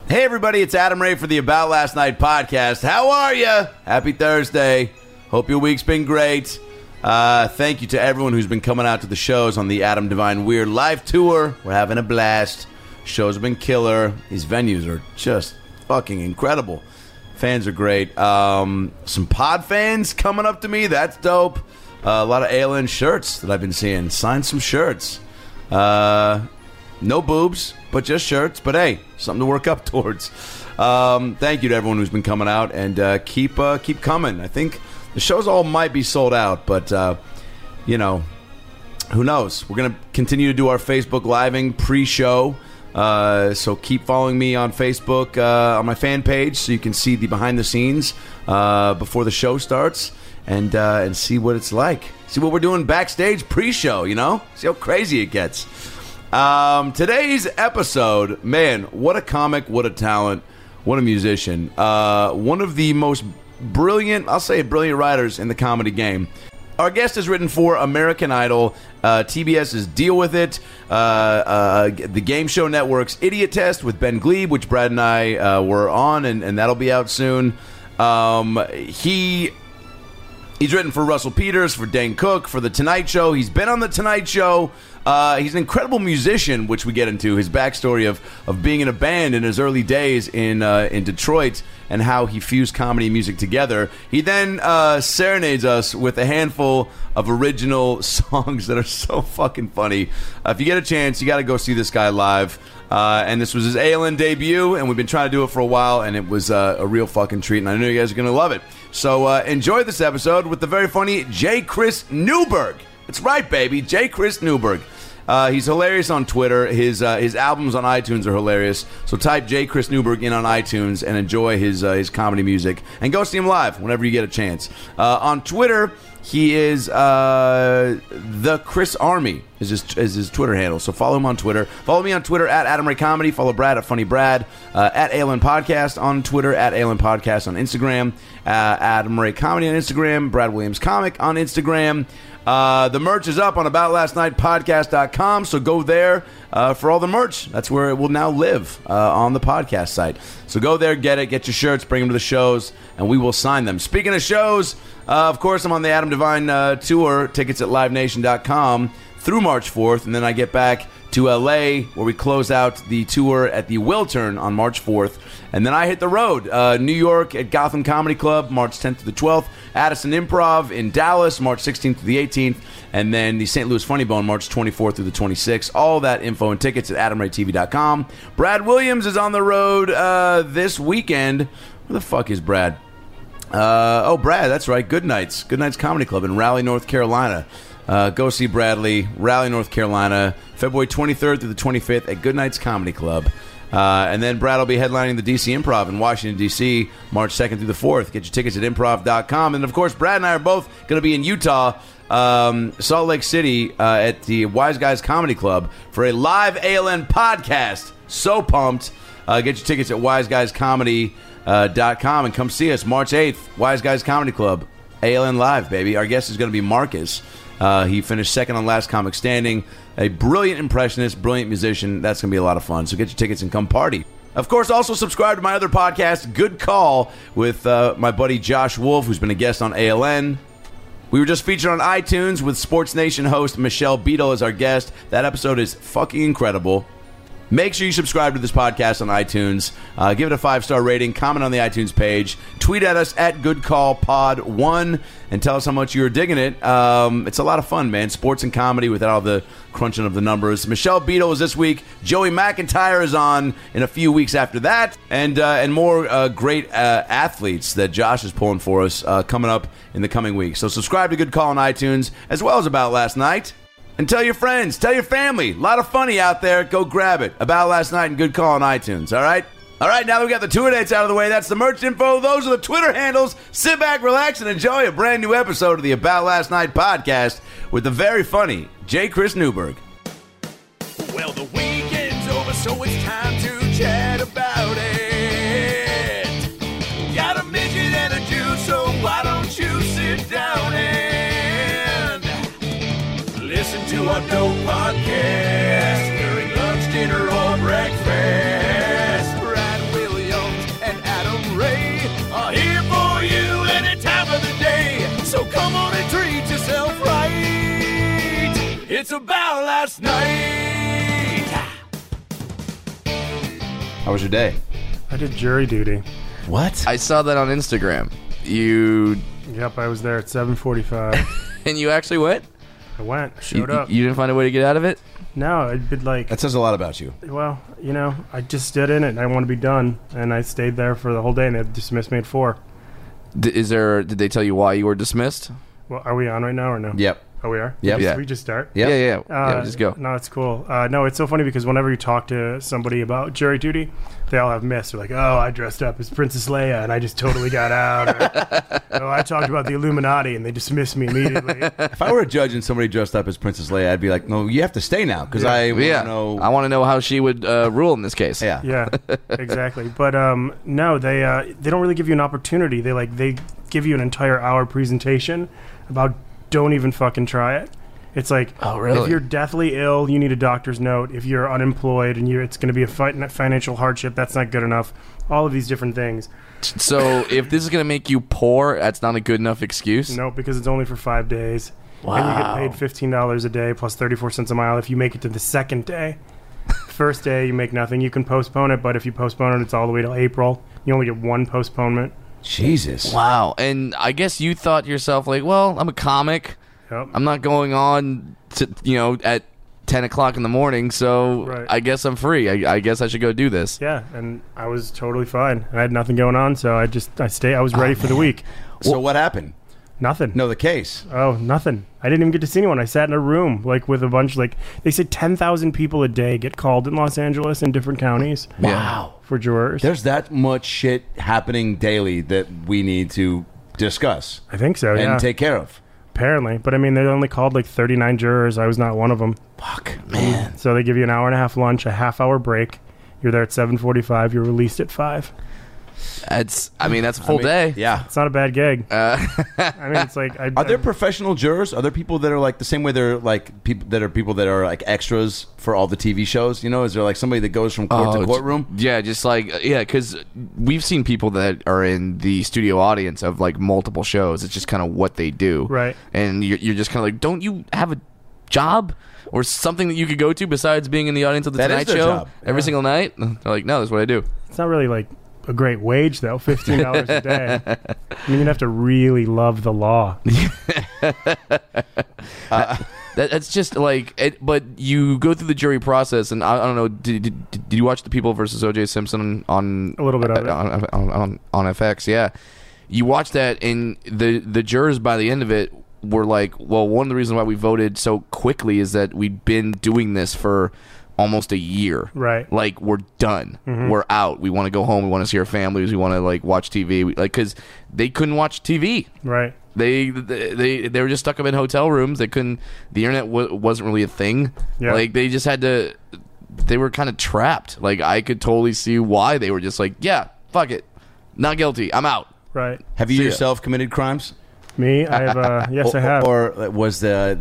Hey everybody, it's Adam Ray for the About Last Night podcast. How are you? Happy Thursday. Hope your week's been great. Thank you to everyone who's been coming out to the shows on the Adam Devine Weird live tour. We're having a blast. Shows have been killer. These venues are just fucking incredible. Fans are great. Some pod fans coming up to me. That's dope. A lot of ALN shirts that I've been seeing. Signed some shirts. No boobs, but just shirts. But hey, something to work up towards. Thank you to everyone who's been coming out, and keep coming. I think the shows all might be sold out, but who knows? We're gonna continue to do our Facebook living pre-show. So keep following me on Facebook on my fan page, so you can see the behind the scenes before the show starts, and see what it's like. See what we're doing backstage pre-show. See how crazy it gets. Today's episode, man, what a comic, what a talent, what a musician. One of the most brilliant writers in the comedy game. Our guest has written for American Idol, TBS's Deal With It, the Game Show Network's Idiot Test with Ben Glebe, which Brad and I were on, and that'll be out soon. He's written for Russell Peters, for Dane Cook, for The Tonight Show. He's been on The Tonight Show. He's an incredible musician, which we get into. His backstory of being in a band in his early days in Detroit, and how he fused comedy and music together. He then serenades us with a handful of original songs that are so fucking funny. If you get a chance, you got to go see this guy live. And this was his ALN debut, and we've been trying to do it for a while, and it was a real fucking treat, and I know you guys are going to love it. So enjoy this episode with the very funny J. Chris Newberg. That's right, baby, J. Chris Newberg. He's hilarious on Twitter. His albums on iTunes are hilarious. So type J. Chris Newberg in on iTunes and enjoy his comedy music. And go see him live whenever you get a chance. On Twitter, he is the Chris Army is his Twitter handle. So follow him on Twitter. Follow me on Twitter at Adam Ray Comedy. Follow Brad at Funny Brad. At ALN Podcast on Twitter. At ALN Podcast on Instagram. Adam Ray Comedy on Instagram. Brad Williams Comic on Instagram. The merch is up on aboutlastnightpodcast.com, so go there for all the merch. That's where it will now live on the podcast site. So go there, get it, get your shirts, bring them to the shows, and we will sign them. Speaking of shows, of course, I'm on the Adam Devine tour, tickets at livenation.com through March 4th, and then I get back to LA, where we close out the tour at the Wiltern on March 4th. And then I hit the road. New York at Gotham Comedy Club, March 10th to the 12th. Addison Improv in Dallas, March 16th to the 18th. And then the St. Louis Funny Bone, March 24th through the 26th. All that info and tickets at AdamRayTV.com. Brad Williams is on the road this weekend. Where the fuck is Brad? Brad, that's right. Good Nights Comedy Club in Raleigh, North Carolina. Go see Bradley, Raleigh, North Carolina, February 23rd through the 25th at Good Nights Comedy Club. And then Brad will be headlining the DC Improv in Washington, D.C., March 2nd through the 4th. Get your tickets at improv.com. And, of course, Brad and I are both going to be in Utah, Salt Lake City, at the Wise Guys Comedy Club for a live ALN podcast. So pumped. Get your tickets at wiseguyscomedy.com and come see us March 8th, Wise Guys Comedy Club. ALN Live, baby. Our guest is going to be Marcus. He finished second on Last Comic Standing. A brilliant impressionist, brilliant musician. That's going to be a lot of fun. So get your tickets and come party. Of course, also subscribe to my other podcast, Good Call, with my buddy Josh Wolf, who's been a guest on ALN. We were just featured on iTunes with Sports Nation host Michelle Beadle as our guest. That episode is fucking incredible. Make sure you subscribe to this podcast on iTunes. Give it a 5-star rating. Comment on the iTunes page. Tweet at us at GoodCallPod1 and tell us how much you're digging it. It's a lot of fun, man. Sports and comedy without all the crunching of the numbers. Michelle Beadle is this week. Joey McIntyre is on in a few weeks after that. And more great athletes that Josh is pulling for us coming up in the coming weeks. So subscribe to Good Call on iTunes as well as About Last Night. And tell your friends, tell your family. A lot of funny out there. Go grab it. About Last Night and Good Call on iTunes, all right? All right, now that we got the tour dates out of the way, that's the merch info. Those are the Twitter handles. Sit back, relax, and enjoy a brand new episode of the About Last Night podcast with the very funny J. Chris Newberg. Well, the weekend's over, so it's time to chat about it. Got a midget and a Jew, so why don't you sit down and listen to our dope podcast during lunch, dinner, or breakfast. Brad will it's about last night. How was your day? I did jury duty. What? I saw that on Instagram. You Yep, I was there at 7:45. and you actually went? I went, showed up. You didn't find a way to get out of it? No, it'd been like, That says a lot about you. well, I just stood in it and I want to be done. And I stayed there for the whole day and they dismissed me at 4. Did they tell you why you were dismissed? Well, are we on right now or no? Yep. Oh, we are? Yep. Yeah. We just start? Yep. Yeah, just go. No, it's cool. No, it's so funny because whenever you talk to somebody about jury duty, they all have myths. They're like, oh, I dressed up as Princess Leia and I just totally got out. Or, oh, I talked about the Illuminati and they dismissed me immediately. If I were a judge and somebody dressed up as Princess Leia, I'd be like, no, you have to stay now because I want to know. I want to know how she would rule in this case. Yeah. Yeah, exactly. But no, they don't really give you an opportunity. They give you an entire hour presentation about don't even fucking try it. It's like, oh, really? If you're deathly ill, you need a doctor's note. If you're unemployed and it's going to be a financial hardship, that's not good enough. All of these different things. So if this is going to make you poor, that's not a good enough excuse? No, because it's only for 5 days. Wow. And you get paid $15 a day plus 34 cents a mile if you make it to the second day. First day, you make nothing. You can postpone it, but if you postpone it, it's all the way till April. You only get one postponement. Jesus. Wow. And I guess you thought to yourself, like, well, I'm a comic. Yep. I'm not going on to, at 10 o'clock in the morning, so Right. I guess I'm free. I guess I should go do this. Yeah, and I was totally fine. I had nothing going on, so I stayed. I was ready for the week. So what happened? Nothing. No, the case. Oh, nothing. I didn't even get to see anyone. I sat in a room with a bunch they said 10,000 people a day get called in Los Angeles in different counties. Wow. For jurors. There's that much shit happening daily that we need to discuss I think so. and Yeah. take care of. Apparently, but I mean, they only called 39 jurors. I was not one of them. Fuck, man. So they give you an hour and a half lunch, a half-hour break. You're there at 7:45. You're released at 5. That's a full day. Yeah. It's not a bad gig. I mean, it's like Are there professional jurors? Are there people that are like the same way they're like people that are like extras for all the TV shows? Is there like somebody that goes from court to courtroom? Yeah, just because we've seen people that are in the studio audience of like multiple shows. It's just kind of what they do, Right. And you're just kind of like, don't you have a job or something that you could go to besides being in the audience of the That is Tonight their Show job. every single night? They're like, no, that's what I do. It's not really like a great wage though. $15 a day. I mean, you'd have to really love the law. That's just like it, but you go through the jury process, and I don't know. Did you watch The People versus O.J. Simpson on A little bit of it. on FX? Yeah, you watch that, and the jurors by the end of it were like, well, one of the reasons why we voted so quickly is that we'd been doing this for almost a year. Right. Like, we're done. We're out. We want to go home. We want to see our families. We want to like watch TV. Because they couldn't watch TV. Right. They were just stuck up in hotel rooms. They couldn't. The internet wasn't really a thing. Yeah. Like, they just had to. They were kind of trapped. Like, I could totally see why they were just like, yeah, fuck it, not guilty. I'm out. Right. Have you See ya. yourself committed crimes? Me, I have. Yes, I have. Or was the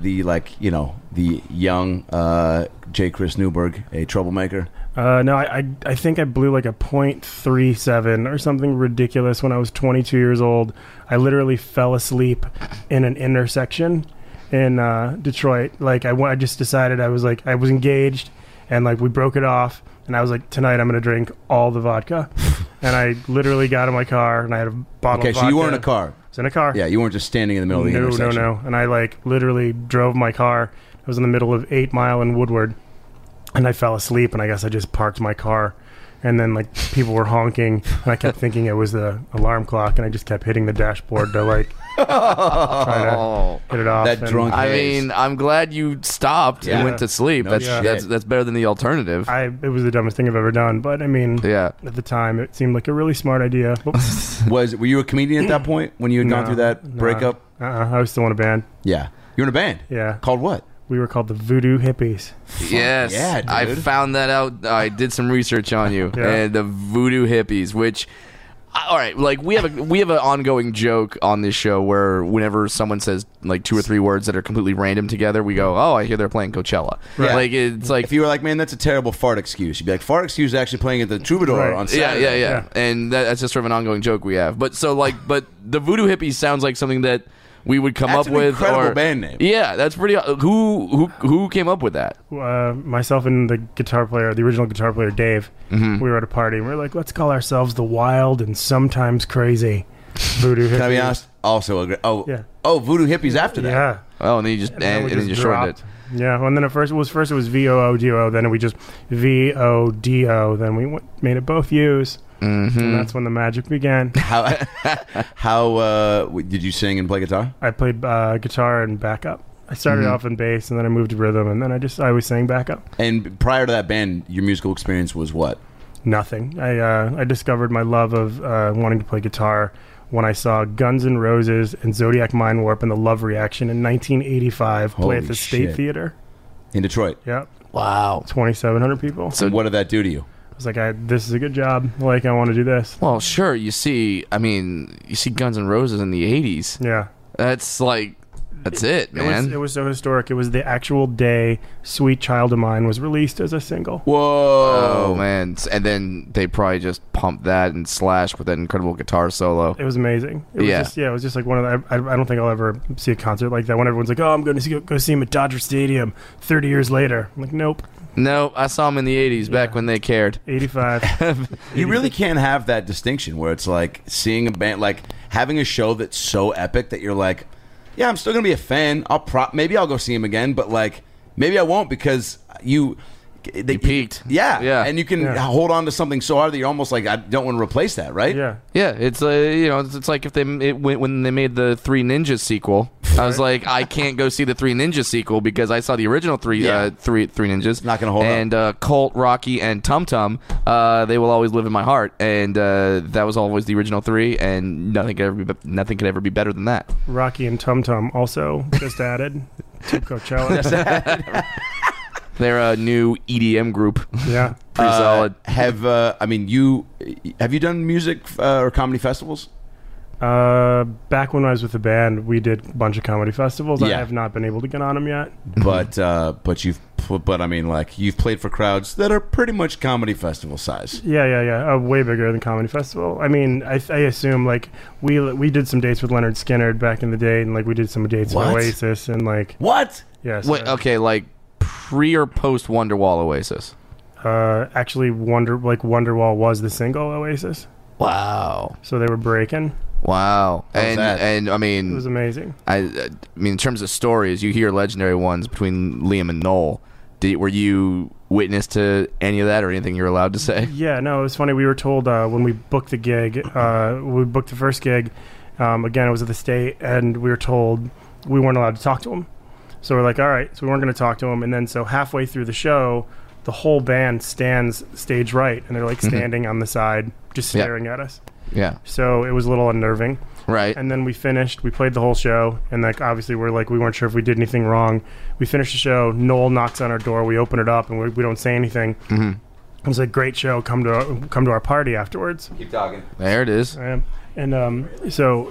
young J. Chris Newberg a troublemaker? No, I think I blew like a .37 or something ridiculous when I was 22 years old. I literally fell asleep in an intersection in Detroit. Like I just decided I was engaged, and like we broke it off, and I was like, tonight I'm gonna drink all the vodka, and I literally got in my car and I had a bottle. Okay, of vodka. so you were in a car. I was in a car. Yeah, you weren't just standing in the middle of the intersection. No. And I like literally drove my car. I was in the middle of 8 Mile and Woodward, and I fell asleep, and I guess I just parked my car. And then like people were honking, and I kept thinking it was the alarm clock, and I just kept hitting the dashboard to like try to hit it off. That and drunk- I Yes. mean, I'm glad you stopped Yeah. and went to sleep. No That's shit. that's better than the alternative. It was the dumbest thing I've ever done. But I mean, Yeah. at the time, it seemed like a really smart idea. Were you a comedian at that point when you had gone through that breakup? I was still in a band. Yeah. You were in a band? Yeah. Called what? We were called the Voodoo Hippies. Yes, yeah, dude. I found that out. I did some research on you Yeah. and the Voodoo Hippies. Which, all right, like we have an ongoing joke on this show where whenever someone says like 2 or 3 words that are completely random together, we go, "Oh, I hear they're playing Coachella." Right. Like it's like If you were like, man, that's a terrible fart excuse, you'd be like, fart excuse is actually playing at the Troubadour Right. on yeah, Saturday. yeah, and that's just sort of an ongoing joke we have. But the Voodoo Hippies sounds like something that we would come That's up an with. incredible Or band name. Yeah, that's pretty. Who came up with that? Myself and the guitar player, the original guitar player Dave, we were at a party and we were like, let's call ourselves the Wild and Sometimes Crazy Voodoo Hippies. Can I be honest? Also, Yeah. Voodoo Hippies after that. Yeah. Oh, and then you just and we then you just shortened it. dropped. Yeah, and then at first it was VOODO, then we just VODO, then we made it both U's, and that's when the magic began. How did you sing and play guitar? I played guitar and backup. I started off in bass, and then I moved to rhythm, and then I always sang backup. And prior to that band, your musical experience was what? Nothing. I discovered my love of wanting to play guitar when I saw Guns N' Roses and Zodiac Mind Warp and the Love Reaction in 1985 play Holy at the shit. State Theater. In Detroit. Yep, Wow. 2,700 people. So what did that do to you? I was like, this is a good job. Like, I want to do this. Well, sure. You see Guns N' Roses in the '80s. Yeah. That's it, man. It was so historic. It was the actual day Sweet Child of Mine was released as a single. Whoa. Oh man! And then they probably just pumped that and Slash with that incredible guitar solo. It was amazing. It was just like one of the. I don't think I'll ever see a concert like that when everyone's like, "Oh, I'm going to go see him at Dodger Stadium 30 years later." I'm like, nope. No, I saw them in the '80s back when they cared. 85. You really can't have that distinction where it's like seeing a band, like having a show that's so epic that you're like, yeah, I'm still gonna be a fan. Maybe I'll go see him again, but like maybe I won't because they peaked. Yeah, and you can Yeah. hold on to something so hard that you're almost like, I don't want to replace that, right? Yeah. Yeah, it's it's like if when they made the Three Ninjas sequel, I was like, I can't go see the Three Ninjas sequel because I saw the original three Ninjas. Not gonna hold up. And Colt, Rocky, and Tum Tum, they will always live in my heart, and that was always the original three, and nothing could ever be better than that. Rocky and Tum Tum also just added to Coachella. They're a new EDM group. Yeah. Pretty solid. Have you done music or comedy festivals? Back when I was with the band, we did a bunch of comedy festivals. I Yeah. have not been able to get on them yet. But you've played for crowds that are pretty much comedy festival size. Yeah. Way bigger than Comedy Festival. I mean, I assume like we did some dates with Leonard Skinner back in the day, and like we did some dates with What? Oasis, and like What? yeah. So, Wait, okay, like pre or post Wonderwall Oasis? actually, Wonderwall was the single Oasis, Wow. so they were breaking. Wow. How was that? And I It mean, was amazing. I mean, in terms of stories, you hear legendary ones between Liam and Noel. Were you witness to any of that or anything you're allowed to say? Yeah, no, it was funny. We were told when we booked the gig, we booked the first gig. Again, it was at the State, and we were told we weren't allowed to talk to him. So we're like, all right. So we weren't going to talk to him. And then so halfway through the show, the whole band stands stage right, and they're like standing on the side, just Yeah. staring at us. Yeah. So it was a little unnerving. Right. And then we finished. We played the whole show, and like obviously we weren't sure if we did anything wrong. We finished the show. Noel knocks on our door. We open it up, and we don't say anything. Mm-hmm. It was a great show. Come to our party afterwards. Keep talking. There it is. So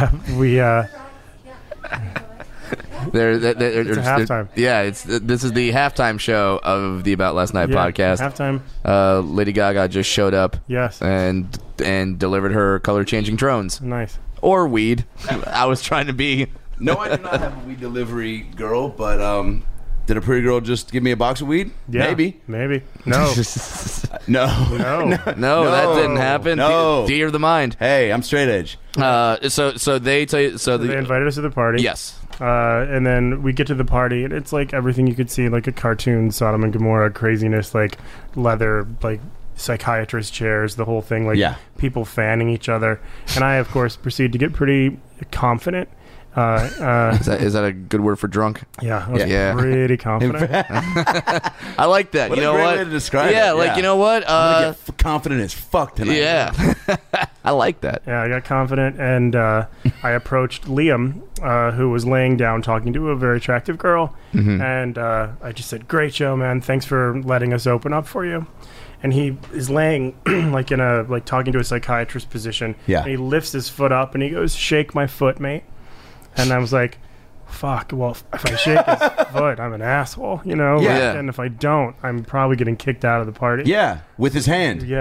It's a halftime. Yeah, this is the halftime show of the About Last Night podcast. Halftime. Lady Gaga just showed up. Yes. And delivered her color changing drones Nice. or weed. I was trying to be. No, I do not have a weed delivery girl, but did a pretty girl just give me a box of weed? Yeah. Maybe. No. No. No. No, that didn't happen. No. Theater of the mind. Hey, I'm straight edge. So they tell you. They invited us to the party. Yes. And then we get to the party, and it's like everything you could see, like a cartoon, Sodom and Gomorrah craziness, like leather, like psychiatrist chairs, the whole thing, like Yeah. people fanning each other. And I, of course, proceed to get pretty confident. Is that a good word for drunk? Yeah, I was Yeah. pretty confident. I like that. What you a know great what? way to describe yeah, it. like Yeah. you know what? I'm gonna get confident as fuck tonight. Yeah. I like that. Yeah, I got confident, and I approached Liam, who was laying down talking to a very attractive girl, and I just said, "Great show, man! Thanks for letting us open up for you." And he is laying like in a talking to a psychiatrist position. Yeah. And he lifts his foot up and he goes, "Shake my foot, mate." And I was like, "Fuck! Well, if I shake his foot, I'm an asshole, you know. Yeah. And if I don't, I'm probably getting kicked out of the party." Yeah, with his hand. Yeah.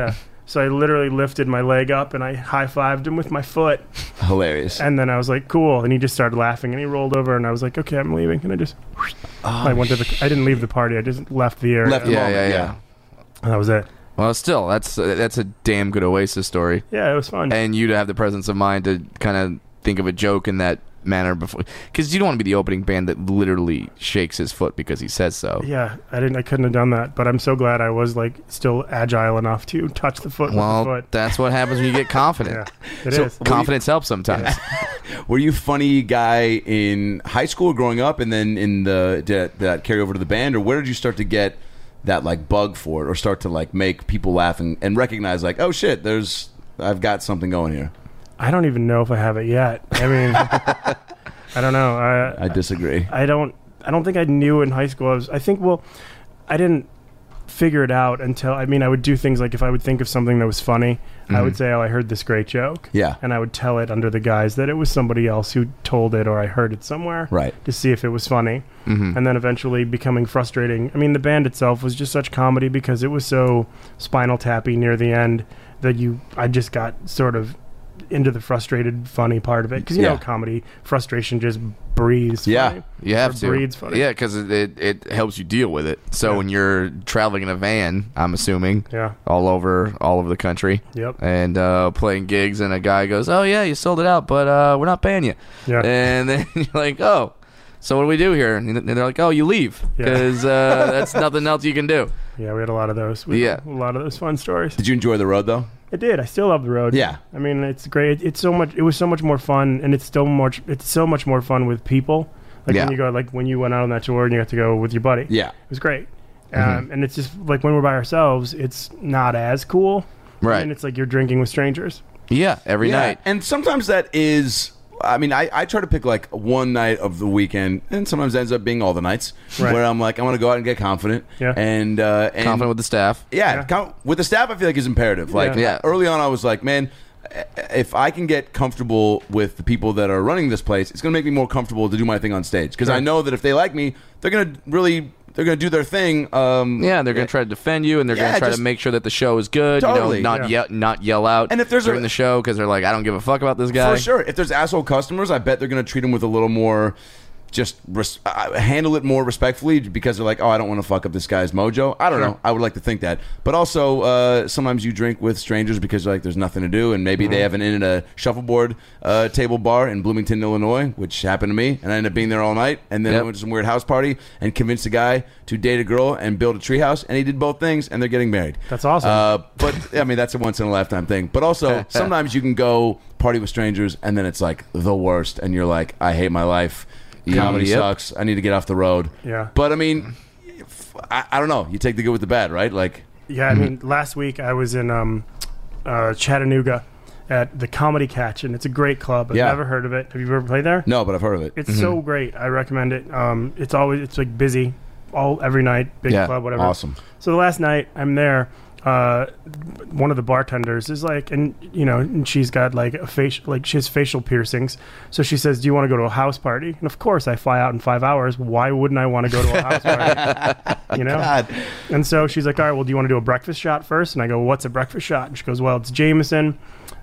So I literally lifted my leg up and I high-fived him with my foot. Hilarious. And then I was like, cool. And he just started laughing and he rolled over and I was like, okay, I'm leaving. And I just, I went to I didn't leave the party. I just left the area. Left the moment, Yeah. And that was it. Well, still, that's a damn good Oasis story. Yeah, it was fun. And you to have the presence of mind to kind of think of a joke in that manner before, because you don't want to be the opening band that literally shakes his foot because he says so. Yeah, I couldn't have done that, but I'm so glad I was like still agile enough to touch the foot with Well, the foot. that's what happens when you get confident. Yeah, it So- is. Confidence helps sometimes. Were you a funny guy in high school growing up, and then did that carry over to the band, or where did you start to get that like bug for it, or start to like make people laugh and recognize like, oh shit, I've got something going here? I don't even know if I have it yet. I mean, I don't know. I disagree. I don't think I knew in high school. I didn't figure it out until, I would do things like if I would think of something that was funny, I would say, oh, I heard this great joke. Yeah. And I would tell it under the guise that it was somebody else who told it or I heard it somewhere. Right. To see if it was funny. And then eventually becoming frustrating. I mean, the band itself was just such comedy because it was so Spinal Tappy near the end that I just got sort of into the frustrated funny part of it, because you know comedy frustration just breathes funny. You have Or to breeds funny. yeah, because it helps you deal with it. So when you're traveling in a van, I'm assuming all over the country, and playing gigs, and a guy goes, oh yeah, you sold it out, but we're not paying you, and then you're like, oh, so what do we do here? And they're like, oh, you leave, because that's nothing else you can do. Yeah, we had a lot of those. A lot of those fun stories. Did you enjoy the road though? I did. I still love the road. Yeah. I mean, it's great. It was so much more fun, and it's so much more fun with people. Like when you go, like when you went out on that tour and you got to go with your buddy. Yeah. It was great. And it's just like when we're by ourselves, it's not as cool. Right. And it's like you're drinking with strangers. Yeah, every night. And sometimes that is, I mean, I try to pick like one night of the weekend, and sometimes it ends up being all the nights, where I'm like, I want to go out and get confident. And confident with the staff. With the staff, I feel like is imperative. Like early on, I was like, man, if I can get comfortable with the people that are running this place, it's going to make me more comfortable to do my thing on stage. Because I know that if they like me, they're going to do their thing. They're going to try to defend you, and they're going to try to make sure that the show is good. Totally. Not yell out and if there's during the show because they're like, I don't give a fuck about this guy. For sure. If there's asshole customers, I bet they're going to treat them with a little more, just handle it more respectfully, because they're like, oh, I don't want to fuck up this guy's mojo. I don't know. I would like to think that. But also, sometimes you drink with strangers because like there's nothing to do, and maybe they have an in at a shuffleboard table bar in Bloomington, Illinois, which happened to me, and I ended up being there all night, and then I went to some weird house party and convinced a guy to date a girl and build a treehouse, and he did both things, and they're getting married. That's awesome. But I mean, that's a once in a lifetime thing. But also, sometimes you can go party with strangers, and then it's like the worst, and you're like, I hate my life. Comedy sucks. I need to get off the road. Yeah. But I mean, I don't know. You take the good with the bad, right? Like. Yeah, I mean, last week I was in Chattanooga at the Comedy Catch, and it's a great club. I've never heard of it. Have you ever played there? No, but I've heard of it. It's so great. I recommend it. It's like busy every night, big club, whatever. Awesome. So the last night I'm there, one of the bartenders is like, and she's got like she has facial piercings. So she says, do you want to go to a house party? And of course I fly out in 5 hours. Why wouldn't I want to go to a house party? God. And so she's like, all right, well, do you want to do a breakfast shot first? And I go, well, what's a breakfast shot? And she goes, well, it's Jameson,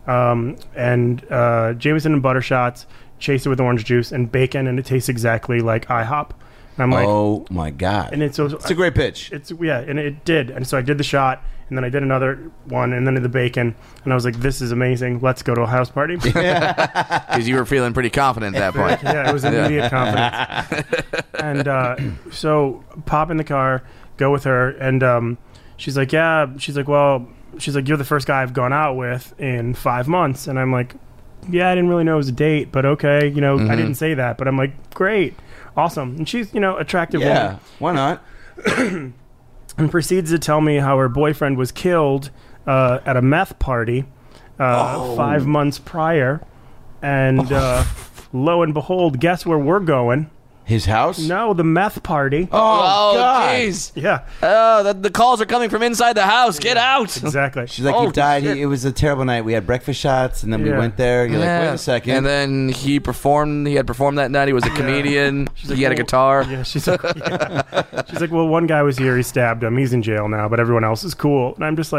Jameson and butter shots, chase it with orange juice and bacon. And it tastes exactly like IHOP. And I'm like, oh my God. And it's a great pitch. And it did. And so I did the shot, and then I did another one, and then the bacon, and I was like, this is amazing. Let's go to a house party. Because you were feeling pretty confident at that point. Yeah, it was immediate confidence. And so pop in the car, go with her, and she's like, well, you're the first guy I've gone out with in 5 months. And I'm like, yeah, I didn't really know it was a date, but okay, I didn't say that, but I'm like, great. Awesome. And she's, attractive woman. Yeah, why not? And proceeds to tell me how her boyfriend was killed at a meth party 5 months prior. And lo and behold, guess where we're going? His house? No, the meth party. Oh, God. Jeez. Yeah. The calls are coming from inside the house. Get out. Exactly. She's like, he died. It was a terrible night. We had breakfast shots, and then we went there. You're like, wait a second. And then he had performed that night. He was a comedian. He had a guitar. Yeah, she's like, she's like, well, one guy was here. He stabbed him. He's in jail now, but everyone else is cool. And I'm just like,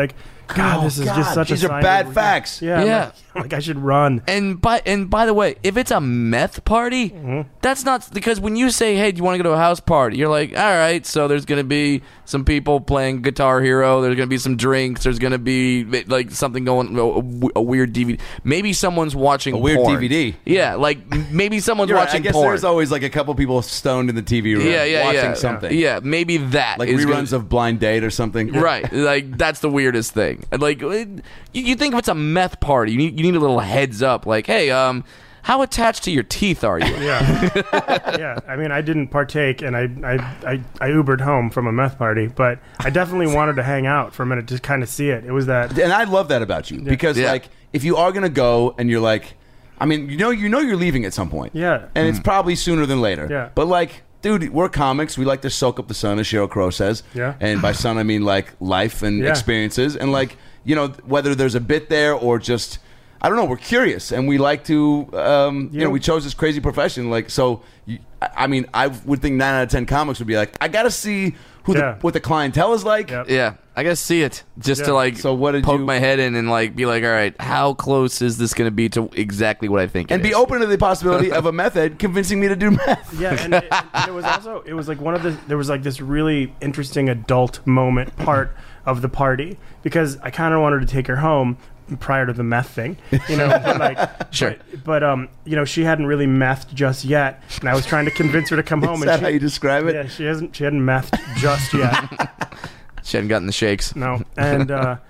God, this is just such these a are sign bad of- facts. Yeah, Yeah. I'm like I should run. And by the way, if it's a meth party, that's not because when you say, "Hey, do you want to go to a house party?" You're like, "All right, so there's going to be some people playing Guitar Hero. There's going to be some drinks. There's going to be like something going, a weird DVD. Maybe someone's watching A weird porn. DVD. Yeah, like maybe someone's You're right. watching I guess porn. there's always like a couple people stoned in the TV room watching something. Yeah, maybe that Like is reruns gonna- of Blind Date or something. Right, like that's the weirdest thing. Like, you think if it's a meth party, you need a little heads up. Like, hey, how attached to your teeth are you? Yeah, yeah. I mean, I didn't partake, and I Ubered home from a meth party, but I definitely wanted to hang out for a minute to kind of see it. It was that. And I love that about you because Yeah. like if you are gonna go and you're like, I mean, you know you're leaving at some point. Yeah. And it's probably sooner than later. Yeah. But like, dude, we're comics. We like to soak up the sun, as Sheryl Crow says. Yeah. And by sun, I mean like life and Yeah. experiences. And like, you know, whether there's a bit there or just, I don't know, we're curious and we like to, you know, we chose this crazy profession. Like, so, I mean, I would think 9 out of 10 comics would be like, I got to see what the clientele is like. Yep. Yeah, I gotta see it just to like So what did poke you- my head in and like be like, all right, how close is this going to be to exactly what I think? And it be is? open to the possibility of a method convincing me to do meth. Yeah, and it was also it was like there was like this really interesting adult moment part of the party because I kind of wanted to take her home prior to the meth thing, you know. But like, Sure. but you know, she hadn't really methed just yet, and I was trying to convince her to come home. Is and that she, how you describe it? Yeah, she hadn't methed just yet. She hadn't gotten the shakes. No, and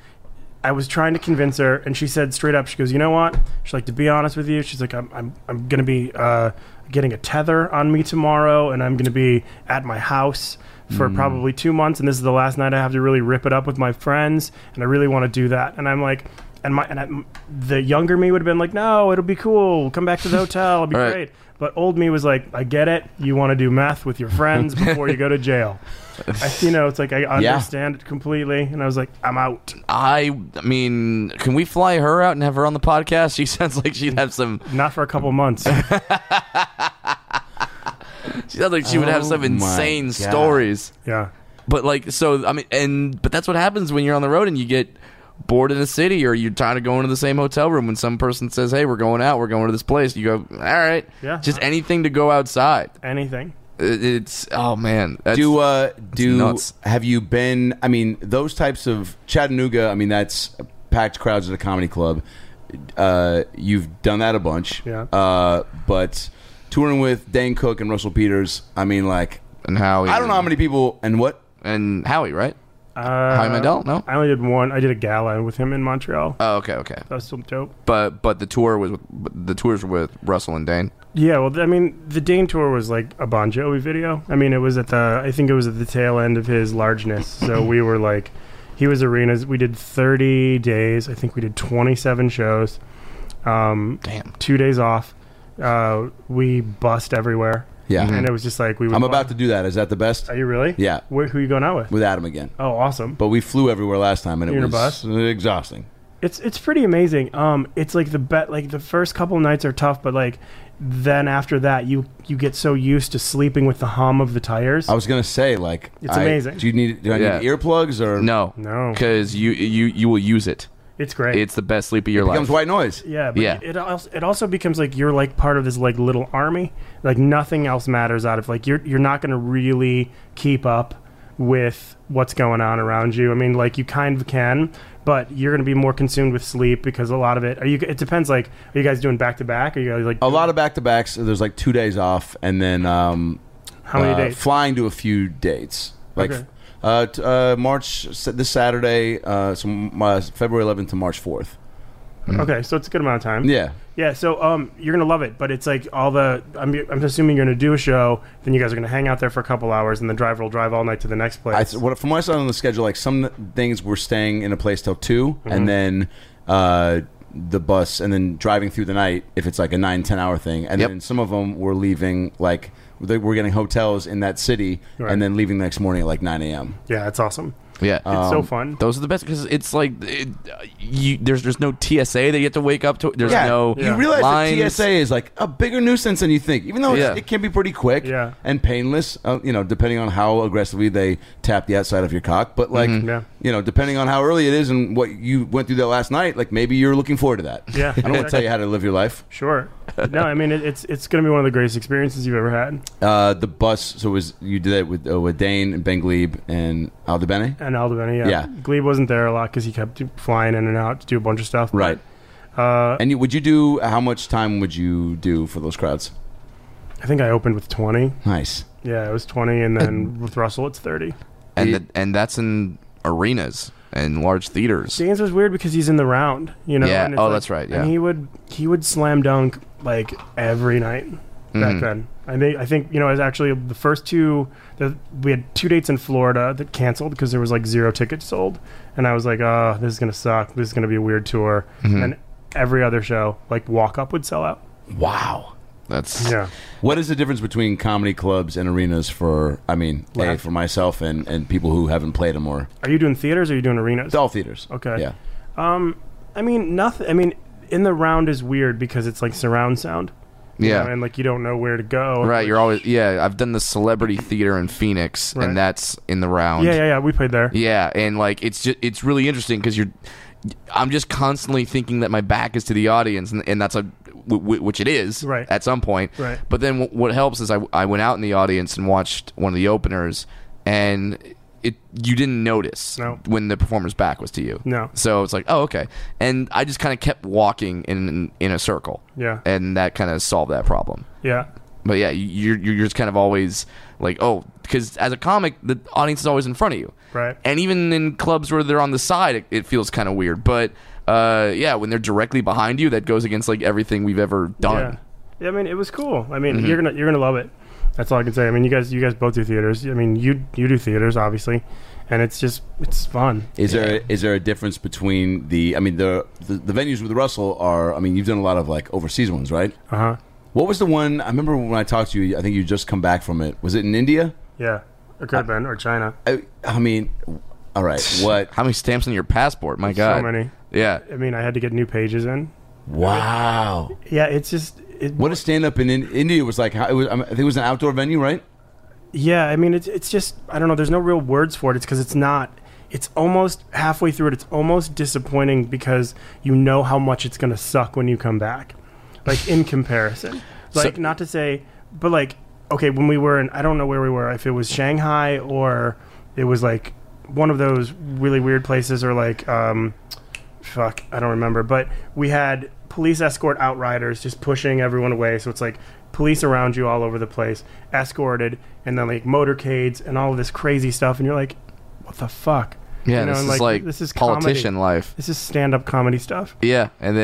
I was trying to convince her, and she said straight up, she goes, "You know what?" She's like, "To be honest with you," she's like, "I'm gonna be getting a tether on me tomorrow, and I'm gonna be at my house for probably 2 months, and this is the last night I have to really rip it up with my friends, and I really want to do that." And I'm like, the younger me would have been like, "No, it'll be cool. Come back to the hotel. It'll be Right. great." But old me was like, "I get it. You want to do meth with your friends before you go to jail." You know, it's like I understand it completely, and I was like, "I'm out." I mean, can we fly her out and have her on the podcast? She sounds like she'd have some. Not for a couple months. She sounds like she would have some Oh my insane God. stories. Yeah. But like, so I mean, but that's what happens when you're on the road and you get bored in a city, or you're tired of going to the same hotel room. When some person says, "Hey, we're going out. We're going to this place," you go, "All right, Yeah. just anything to go outside." Anything. It's oh man, that's, Do nuts. have you been? I mean, those types of Chattanooga. I mean, that's packed crowds at a comedy club. You've done that a bunch. Yeah. But touring with Dane Cook and Russell Peters. I mean, like, and Howie. I don't know how many people and what. and Howie, right? Howie Mandel? No. I only did one. I did a gala with him in Montreal. Oh, okay. That was still dope. But the tours were with Russell and Dane. Yeah, well, I mean, the Dane tour was like a Bon Jovi video. I mean, I think it was at the tail end of his largeness. So we were like, he was arenas. We did 30 days. I think we did 27 shows. Damn. 2 days off. We bussed everywhere. Yeah. And it was just like we would I'm about to do that. Is that the best? Are you really? Yeah. Who are you going out with? With Adam again. Oh, awesome. But we flew everywhere last time, and You're it in a was bus? exhausting. It's pretty amazing. It's like the first couple nights are tough, but like then after that you get so used to sleeping with the hum of the tires. I was gonna say, like, It's amazing. Do I need Yeah. earplugs or No. No. Because you will use it. It's great. It's the best sleep of your It becomes life. white noise? Yeah, but Yeah. it also becomes like you're like part of this like little army. Like nothing else matters out of like you're not going to really keep up with what's going on around you. I mean, like you kind of can, but you're going to be more consumed with sleep because a lot of it. It depends. Like, are you guys doing back to back? Are you guys like A lot of back-to-backs. There's like 2 days off, and then how many days? flying to a few dates. Like Okay. March this Saturday, February 11th to March 4th. Okay, so it's a good amount of time. Yeah. Yeah, so you're gonna love it, but it's like all the. I'm assuming you're gonna do a show, then you guys are gonna hang out there for a couple hours, and the driver will drive all night to the next place. From what I saw on the schedule, like some things we're staying in a place till 2, and then the bus, and then driving through the night if it's like a 9-10 hour thing, and Yep. then some of them we're leaving like we're getting hotels in that city, Right. and then leaving the next morning at like 9 a.m. Yeah, it's awesome. Yeah. It's so fun. Those are the best because it's like there's no TSA that you have to wake up to. There's no You realize lines. that TSA is like a bigger nuisance than you think, even though Yeah. it can be pretty quick Yeah. and painless. Depending on how aggressively they tap the outside of your cock. But like, Yeah. depending on how early it is and what you went through that last night, like maybe you're looking forward to that. Yeah, I don't want to tell you how to live your life. Sure. No, I mean it's going to be one of the greatest experiences you've ever had. The bus. So you did that with Dane and Ben Glebe and Al DeBene? And Aldebeni, yeah. Yeah. Glebe wasn't there a lot because he kept flying in and out to do a bunch of stuff. Right. And how much time would you do for those crowds? I think I opened with 20. Nice. Yeah, it was 20, and then with Russell, it's 30. And that's in arenas and large theaters. Dane's was weird because he's in the round, Yeah. and it's That's right. Yeah. And he would slam dunk like every night back then. I think it was actually the first two. We had 2 dates in Florida that canceled because there was like 0 tickets sold, and I was like, oh, this is gonna suck. This is gonna be a weird tour. And every other show, like Walk Up, would sell out. Wow. That's What is the difference between comedy clubs and arenas for myself and people who haven't played them? Or Are you doing theaters or are you doing arenas? it's all theaters. Okay. Yeah. I mean, nothing. I mean, in the round is weird because it's like surround sound. And like you don't know where to go. Right. You're always I've done the Celebrity Theater in Phoenix, Right. and that's in the round. Yeah. We played there. Yeah, and like it's really interesting because I'm just constantly thinking that my back is to the audience, and that's which it is Right. at some point. Right. But then what helps is I went out in the audience and watched one of the openers, and you didn't notice when the performer's back was to you. No. So it's like, oh, okay. And I just kind of kept walking in a circle. Yeah. And that kind of solved that problem. Yeah. But yeah, you're just kind of always like, oh, because as a comic, the audience is always in front of you. Right. And even in clubs where they're on the side, it feels kind of weird. But when they're directly behind you, that goes against like everything we've ever done. Yeah. I mean, it was cool. I mean, you're gonna love it. That's all I can say. I mean, you guys both do theaters. I mean, you do theaters, obviously, and it's fun. Is there a difference between the venues with Russell are? I mean, you've done a lot of like overseas ones, right? What was the one? I remember when I talked to you. I think you just come back from it. Was it in India? Yeah, it could have been, or China. I mean, all right. What? How many stamps on your passport? My God. So many. Yeah. I mean, I had to get new pages in. Wow. Yeah, it's just. What a stand-up in India was like. I think it was an outdoor venue, right? Yeah, I mean, it's just, I don't know, there's no real words for it. It's because it's not, it's almost halfway through it, it's almost disappointing because you know how much it's going to suck when you come back. Like, in comparison. Like, not to say, but like, okay, when we were in, I don't know where we were, if it was Shanghai or it was like one of those really weird places or like, I don't remember. But we had police escort outriders just pushing everyone away. So it's like police around you all over the place, escorted, and then like motorcades and all of this crazy stuff. And you're like, what the fuck? Yeah, this is politician comedy. life. This is stand-up comedy stuff. Yeah, and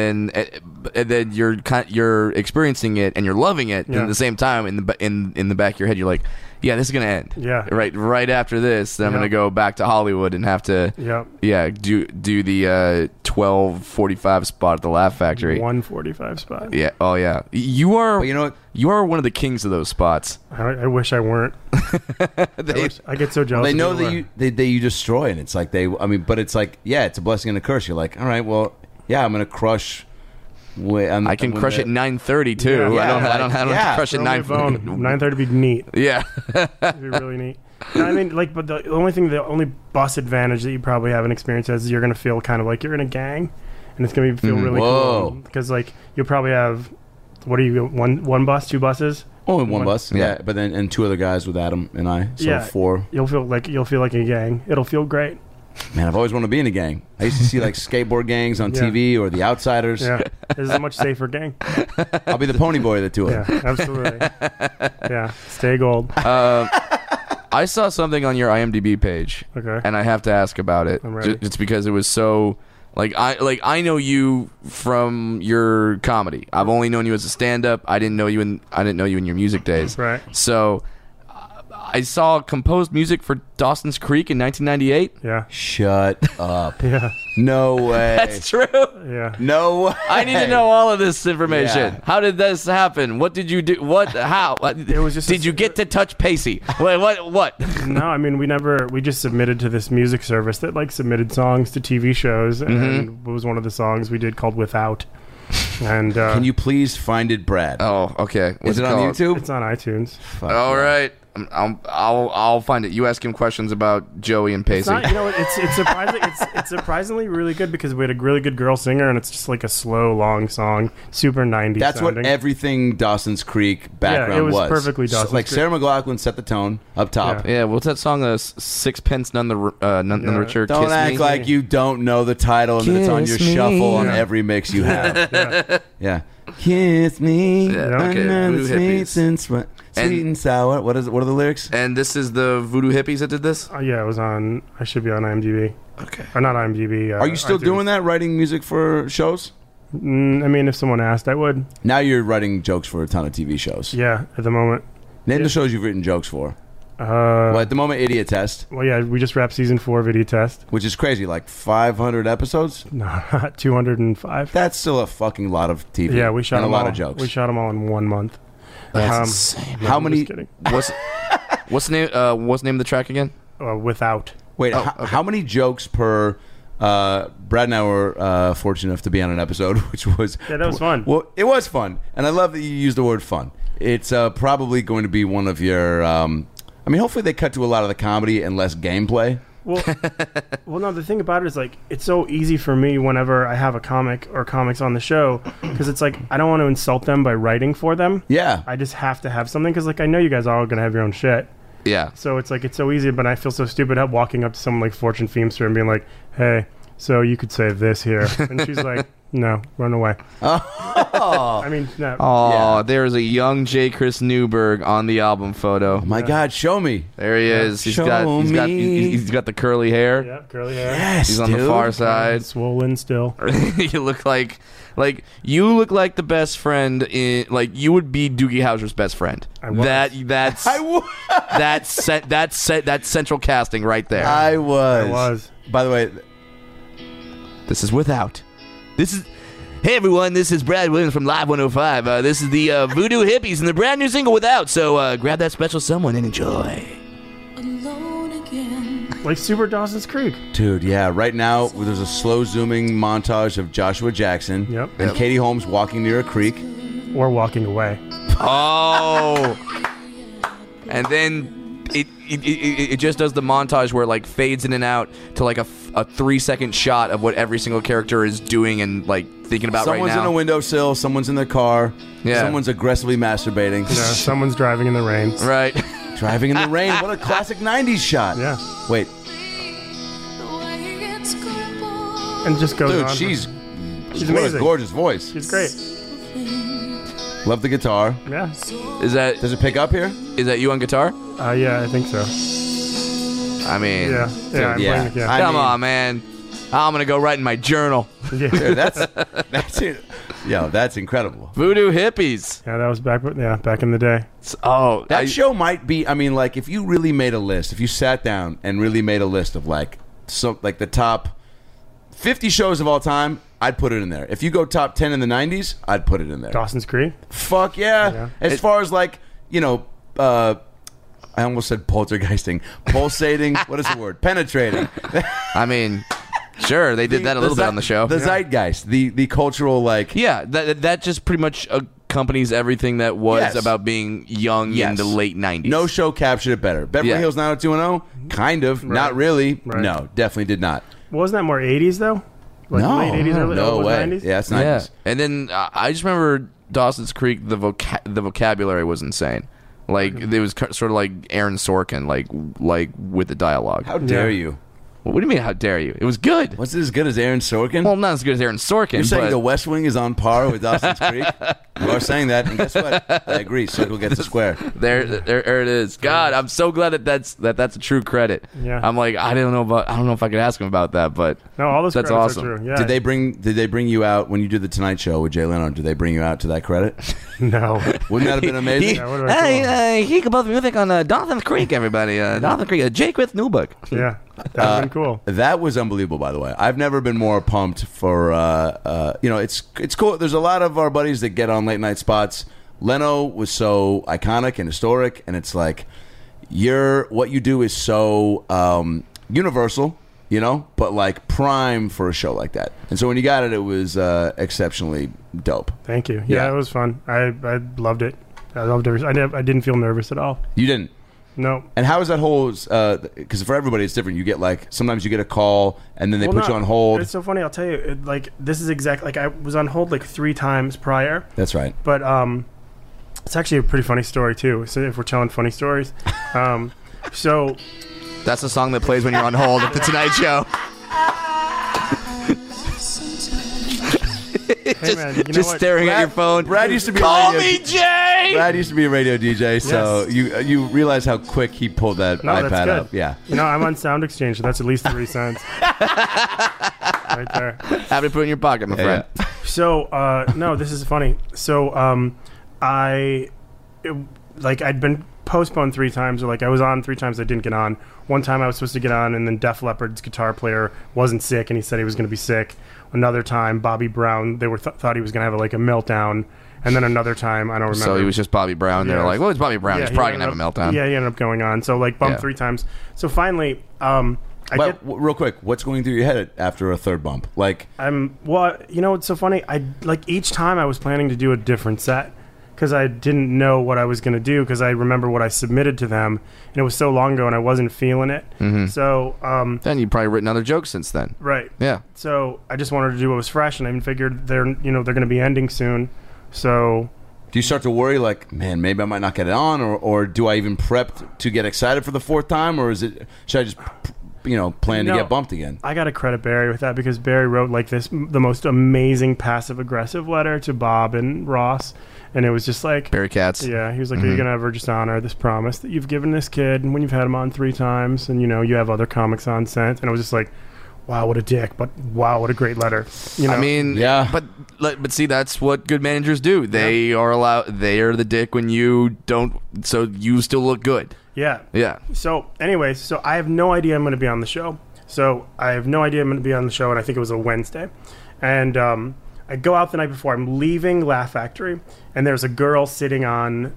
then you're experiencing it and you're loving it. And at the same time, in the back of your head, you're like, yeah, this is gonna end. Yeah, right after this, then I'm gonna go back to Hollywood and have to do the 12:45 spot at the Laugh Factory. 1:45 spot. Yeah. Oh yeah. You are. But you know what? You are one of the kings of those spots. I wish I weren't. I get so jealous. They know that you destroy, and it's like but it's like, yeah, it's a blessing and a curse. You're like, all right, well, yeah, I'm gonna crush. I can crush at 9:30 too. Yeah. I don't have to crush at 9:30. 9:30 would be neat. Yeah, it'd be really neat. No, I mean, like, but the only bus advantage that you probably haven't experienced is you're gonna feel kind of like you're in a gang, and it's gonna feel really cool because like you'll probably have, what are you, one bus, 2 buses? Only one bus, yeah. But then and 2 other guys with Adam and I, so 4. You'll feel like a gang. It'll feel great. Man, I've always wanted to be in a gang. I used to see like skateboard gangs on TV or The Outsiders. Yeah, this is a much safer gang. I'll be the pony boy of the 2 of them. Yeah, absolutely. Yeah, stay gold. I saw something on your IMDb page, and I have to ask about it. I'm ready. It's because it was so I know you from your comedy. I've only known you as a stand-up. I didn't know you in your music days. Right. So I saw composed music for Dawson's Creek in 1998. Yeah. Shut up. Yeah. No way. That's true. Yeah. No way. I need to know all of this information. Yeah. How did this happen? What did you do? What? How? It was just did you get to touch Pacey? What? No, I mean, we just submitted to this music service that like submitted songs to TV shows, and it was one of the songs we did called Without. And can you please find it, Brad? Oh, okay. What's Is it on called? YouTube? It's on iTunes. Fuck All yeah. right. I'll find it. You ask him questions about Joey and Pacey. It's not, it's surprising. It's surprisingly really good because we had a really good girl singer, and it's just like a slow, long song, super 90s. That's sounding. what everything Dawson's Creek background it was perfectly Dawson's like Creek. Sarah McLachlan set the tone up top. Yeah. Yeah, what's that song? Sixpence None the Richer. Don't Kiss act Me? like you don't know the title and that it's on your Kiss me. shuffle on Yeah. every mix you have. Yeah. Yeah. Kiss me. Yeah, okay. Under the Voodoo sweet Hippies. and sweet and sour. What are the lyrics? And this is the Voodoo Hippies that did this? Yeah, it was on. I should be on IMDb. Okay. Or not IMDb. Are you still iTunes. doing that, writing music for shows? I mean, if someone asked, I would. Now you're writing jokes for a ton of TV shows. Yeah, at the moment. Name the shows you've written jokes for. Well, At the moment, Idiot Test, yeah, we just wrapped season 4 of Video Test. which is crazy, like 500 episodes. No, not 205. That's still a fucking lot of TV. Yeah, we shot and a them lot all. of jokes. We shot them all in 1 month. That's insane. No, How I'm many- just kidding. What's the name? What's the name of the track again? Without. Wait, okay. how many jokes per? Brad and I were fortunate enough to be on an episode, which was Yeah, that was fun. Well, it was fun, and I love that you used the word fun. It's probably going to be one of your. I mean, hopefully they cut to a lot of the comedy and less gameplay. Well, no. The thing about it is, like, it's so easy for me whenever I have a comic or comics on the show, because it's like I don't want to insult them by writing for them. Yeah, I just have to have something because, like, I know you guys are all gonna have your own shit. Yeah. So it's like it's so easy, but I feel so stupid at walking up to someone like Fortune Feimster and being like, "Hey, so you could say this here," and she's like, "No, run away." I mean, no. Oh, Yeah. there's a young J. Chris Newberg on the album photo. oh my God, show me. There he is. Show He's got the curly hair. Yeah, curly hair. Yes, He's on the dude. far side. Swollen still. You look like the best friend in, like, you would be Doogie Howser's best friend. I was. That's I was. that's central casting right there. I was. I was. By the way, This is Without. This is. Hey everyone, this is Brad Williams from Live 105. This is the Voodoo Hippies and the brand new single Without. So grab that special someone and enjoy. Like Super Dawson's Creek. dude, yeah. Right now, there's a slow zooming montage of Joshua Jackson Yep. and Katie Holmes walking near a creek. Or walking away. Oh. And then it just does the montage where it, like, fades in and out to like a 3-second shot of what every single character is doing and, like, thinking about Someone's right now. in a windowsill. Someone's in their car. Yeah. Someone's aggressively masturbating. You know, someone's driving in the rain. Right. Driving in the rain. What a classic 90s shot. Yeah. Wait, And just goes dude, on. she's what a amazing. gorgeous voice. She's great. Love the guitar. Yeah. Is that Does it pick up here? you on guitar? Yeah, I think so. I mean, Yeah. Yeah, I'm yeah. playing the I come mean- on, man. I'm gonna go write in my journal. yeah. Dude, that's it. Yo, that's incredible. Voodoo Hippies. Yeah, that was back in the day. Oh, That show might be. I mean, like, if you really made a list, if you sat down and really made a list of like the top 50 shows of all time, I'd put it in there. If you go top 10 in the 90s, I'd put it in there. Dawson's Creek. Fuck yeah. Yeah. As far as like, I almost said poltergeisting, pulsating. What is the word? Penetrating. I mean, sure, they did that a little bit on the show. The zeitgeist, the cultural, like, Yeah, that just pretty much accompanies everything that was Yes. about being young Yes. in the late 90s. no show captured it better. Beverly Yeah. Hills 90210, kind of, not really. Right. No, definitely did not. Wasn't that more 80s though? Like No, late 80s, early no way. 90s? Yeah, it's 90s. Yeah, and then I just remember Dawson's Creek. The vocabulary was insane. Like, it was sort of like Aaron Sorkin, like with the dialogue. How dare Yeah. you? What do you mean? How dare you? It was good. Was it as good as Aaron Sorkin? Well, not as good as Aaron Sorkin. You're saying but The West Wing is on par with Dawson's Creek? You are saying that, and guess what? I agree. Circle gets a square. there it is. God, I'm so glad that's a true credit. Yeah. I'm like, I don't know if I could ask him about that, but No, all those That's credits awesome. are true. Yeah. Did they bring you out when you did the Tonight Show with Jay Leno? Did they bring you out to that credit? No. Wouldn't that have been amazing? Yeah, what about cool? he could both music on Dawson's Creek, everybody. Dawson's Creek, J. Chris Newberg. Yeah. That would have been cool. That was unbelievable, by the way. I've never been more pumped for, it's cool. There's a lot of our buddies that get on late night spots. Leno was so iconic and historic, and it's like, what you do is so universal, but like prime for a show like that. And so when you got it, it was exceptionally dope. Thank you. Yeah. Yeah, it was fun. I loved it. I loved it. I didn't feel nervous at all. You didn't? No. And how is that whole? Because for everybody it's different. You get like sometimes you get a call and then they put you on hold. It's so funny. I'll tell you. This is exactly like I was on hold like 3 times prior. That's right. But it's actually a pretty funny story too. So if we're telling funny stories, so That's the song that plays when you're on hold at the Tonight Show. hey man, you know Just what? staring at your phone. Brad used to be Call a radio, me Jay. Brad used to be a radio DJ, so Yes. you realize how quick he pulled that No, that's iPad good. up. Yeah. You know, I'm on Sound Exchange, so that's at least 3 cents. Right there. Have to put it in your pocket, my friend. Yeah. So, no, this is funny. So, I'd been postponed 3 times, or like I was on 3 times, I didn't get on. One time I was supposed to get on, and then Def Leppard's guitar player wasn't sick, and he said he was going to be sick. Another time, Bobby Brown, they thought he was going to have like a meltdown. And then another time, I don't remember. So he was just Bobby Brown. They're Yeah. like, well, it's Bobby Brown. Yeah, He's he probably going ended to have a up- meltdown. Yeah, he ended up going on. So like bumped Yeah. 3 times. So finally, Real quick, what's going through your head after a third bump? Like, well, you know, it's so funny. I like each time I was planning to do a different set because I didn't know what I was going to do because I remember what I submitted to them, and it was so long ago, and I wasn't feeling it. Mm-hmm. So, Then you've probably written other jokes since then. right. Yeah. So I just wanted to do what was fresh, and I even figured they're going to be ending soon. So do you start to worry, like, man, maybe I might not get it on, or do I even prep to get excited for the 4th time, or should I just, plan to No. get bumped again? I got to credit Barry with that because Barry wrote like the most amazing passive aggressive letter to Bob and Ross, and it was just like Barry Katz. Yeah, he was like, "Are you gonna ever just honor this promise that you've given this kid when you've had him on 3 times, and you have other comics on since?" And it was just like, "Wow, what a dick!" But wow, what a great letter. I mean, Yeah. but see, that's what good managers do. They are the dick when you don't, so you still look good. yeah. Yeah. So, anyways, so I have no idea I'm going to be on the show. And I think it was a Wednesday, and I go out the night before. I'm leaving Laugh Factory, and there's a girl sitting on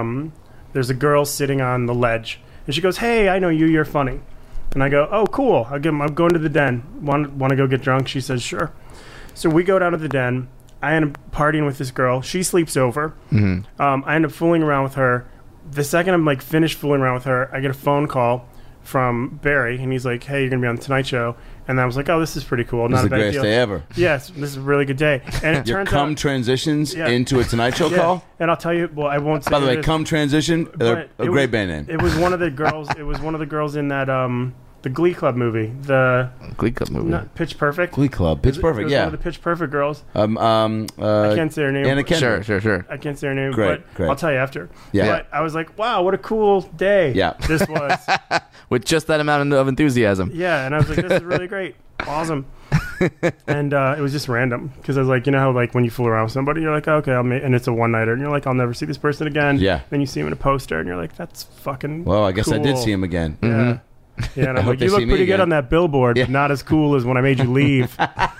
the ledge, and she goes, "Hey, I know you. You're funny." And I go, "Oh, cool. I'm going to the den. Want to go get drunk?" She says, "Sure." So we go down to the den. I end up partying with this girl. She sleeps over. Mm-hmm. I end up fooling around with her. The second I'm like finished fooling around with her, I get a phone call from Barry, and he's like, "Hey, you're gonna be on the Tonight Show." And I was like, "Oh, this is pretty cool. This Not is the a big greatest deal." day ever. Yes, this is a really good day. And it Your turns cum out, transitions Yeah. into a Tonight Show yeah. call? And I'll tell you, well, I won't say. By the who way, it is, cum transition, they're but a it great was- band name. It was one of the girls. It was one of the girls in that the Glee Club movie, the Glee Club movie. not Pitch Perfect. Glee Club. Pitch It Perfect, was yeah. one of the Pitch Perfect girls. I I can't say her name. Anna Kendrick. Sure. I can't say her name, Great, but great. I'll tell you after. Yeah. But I was like, wow, what a cool day. Yeah. This was. With just that amount of enthusiasm. Yeah, and I was like, this is really great. Awesome. And it was just random because I was like, you know how like when you fool around with somebody, you're like, okay, and it's a one-nighter, and you're like, I'll never see this person again. Yeah. Then you see him in a poster, and you're like, that's fucking Well, I guess I did cool. see him again. Yeah. Yeah, and I'm hope like, they you look see me pretty good again. on that billboard, Yeah. but not as cool as when I made you leave.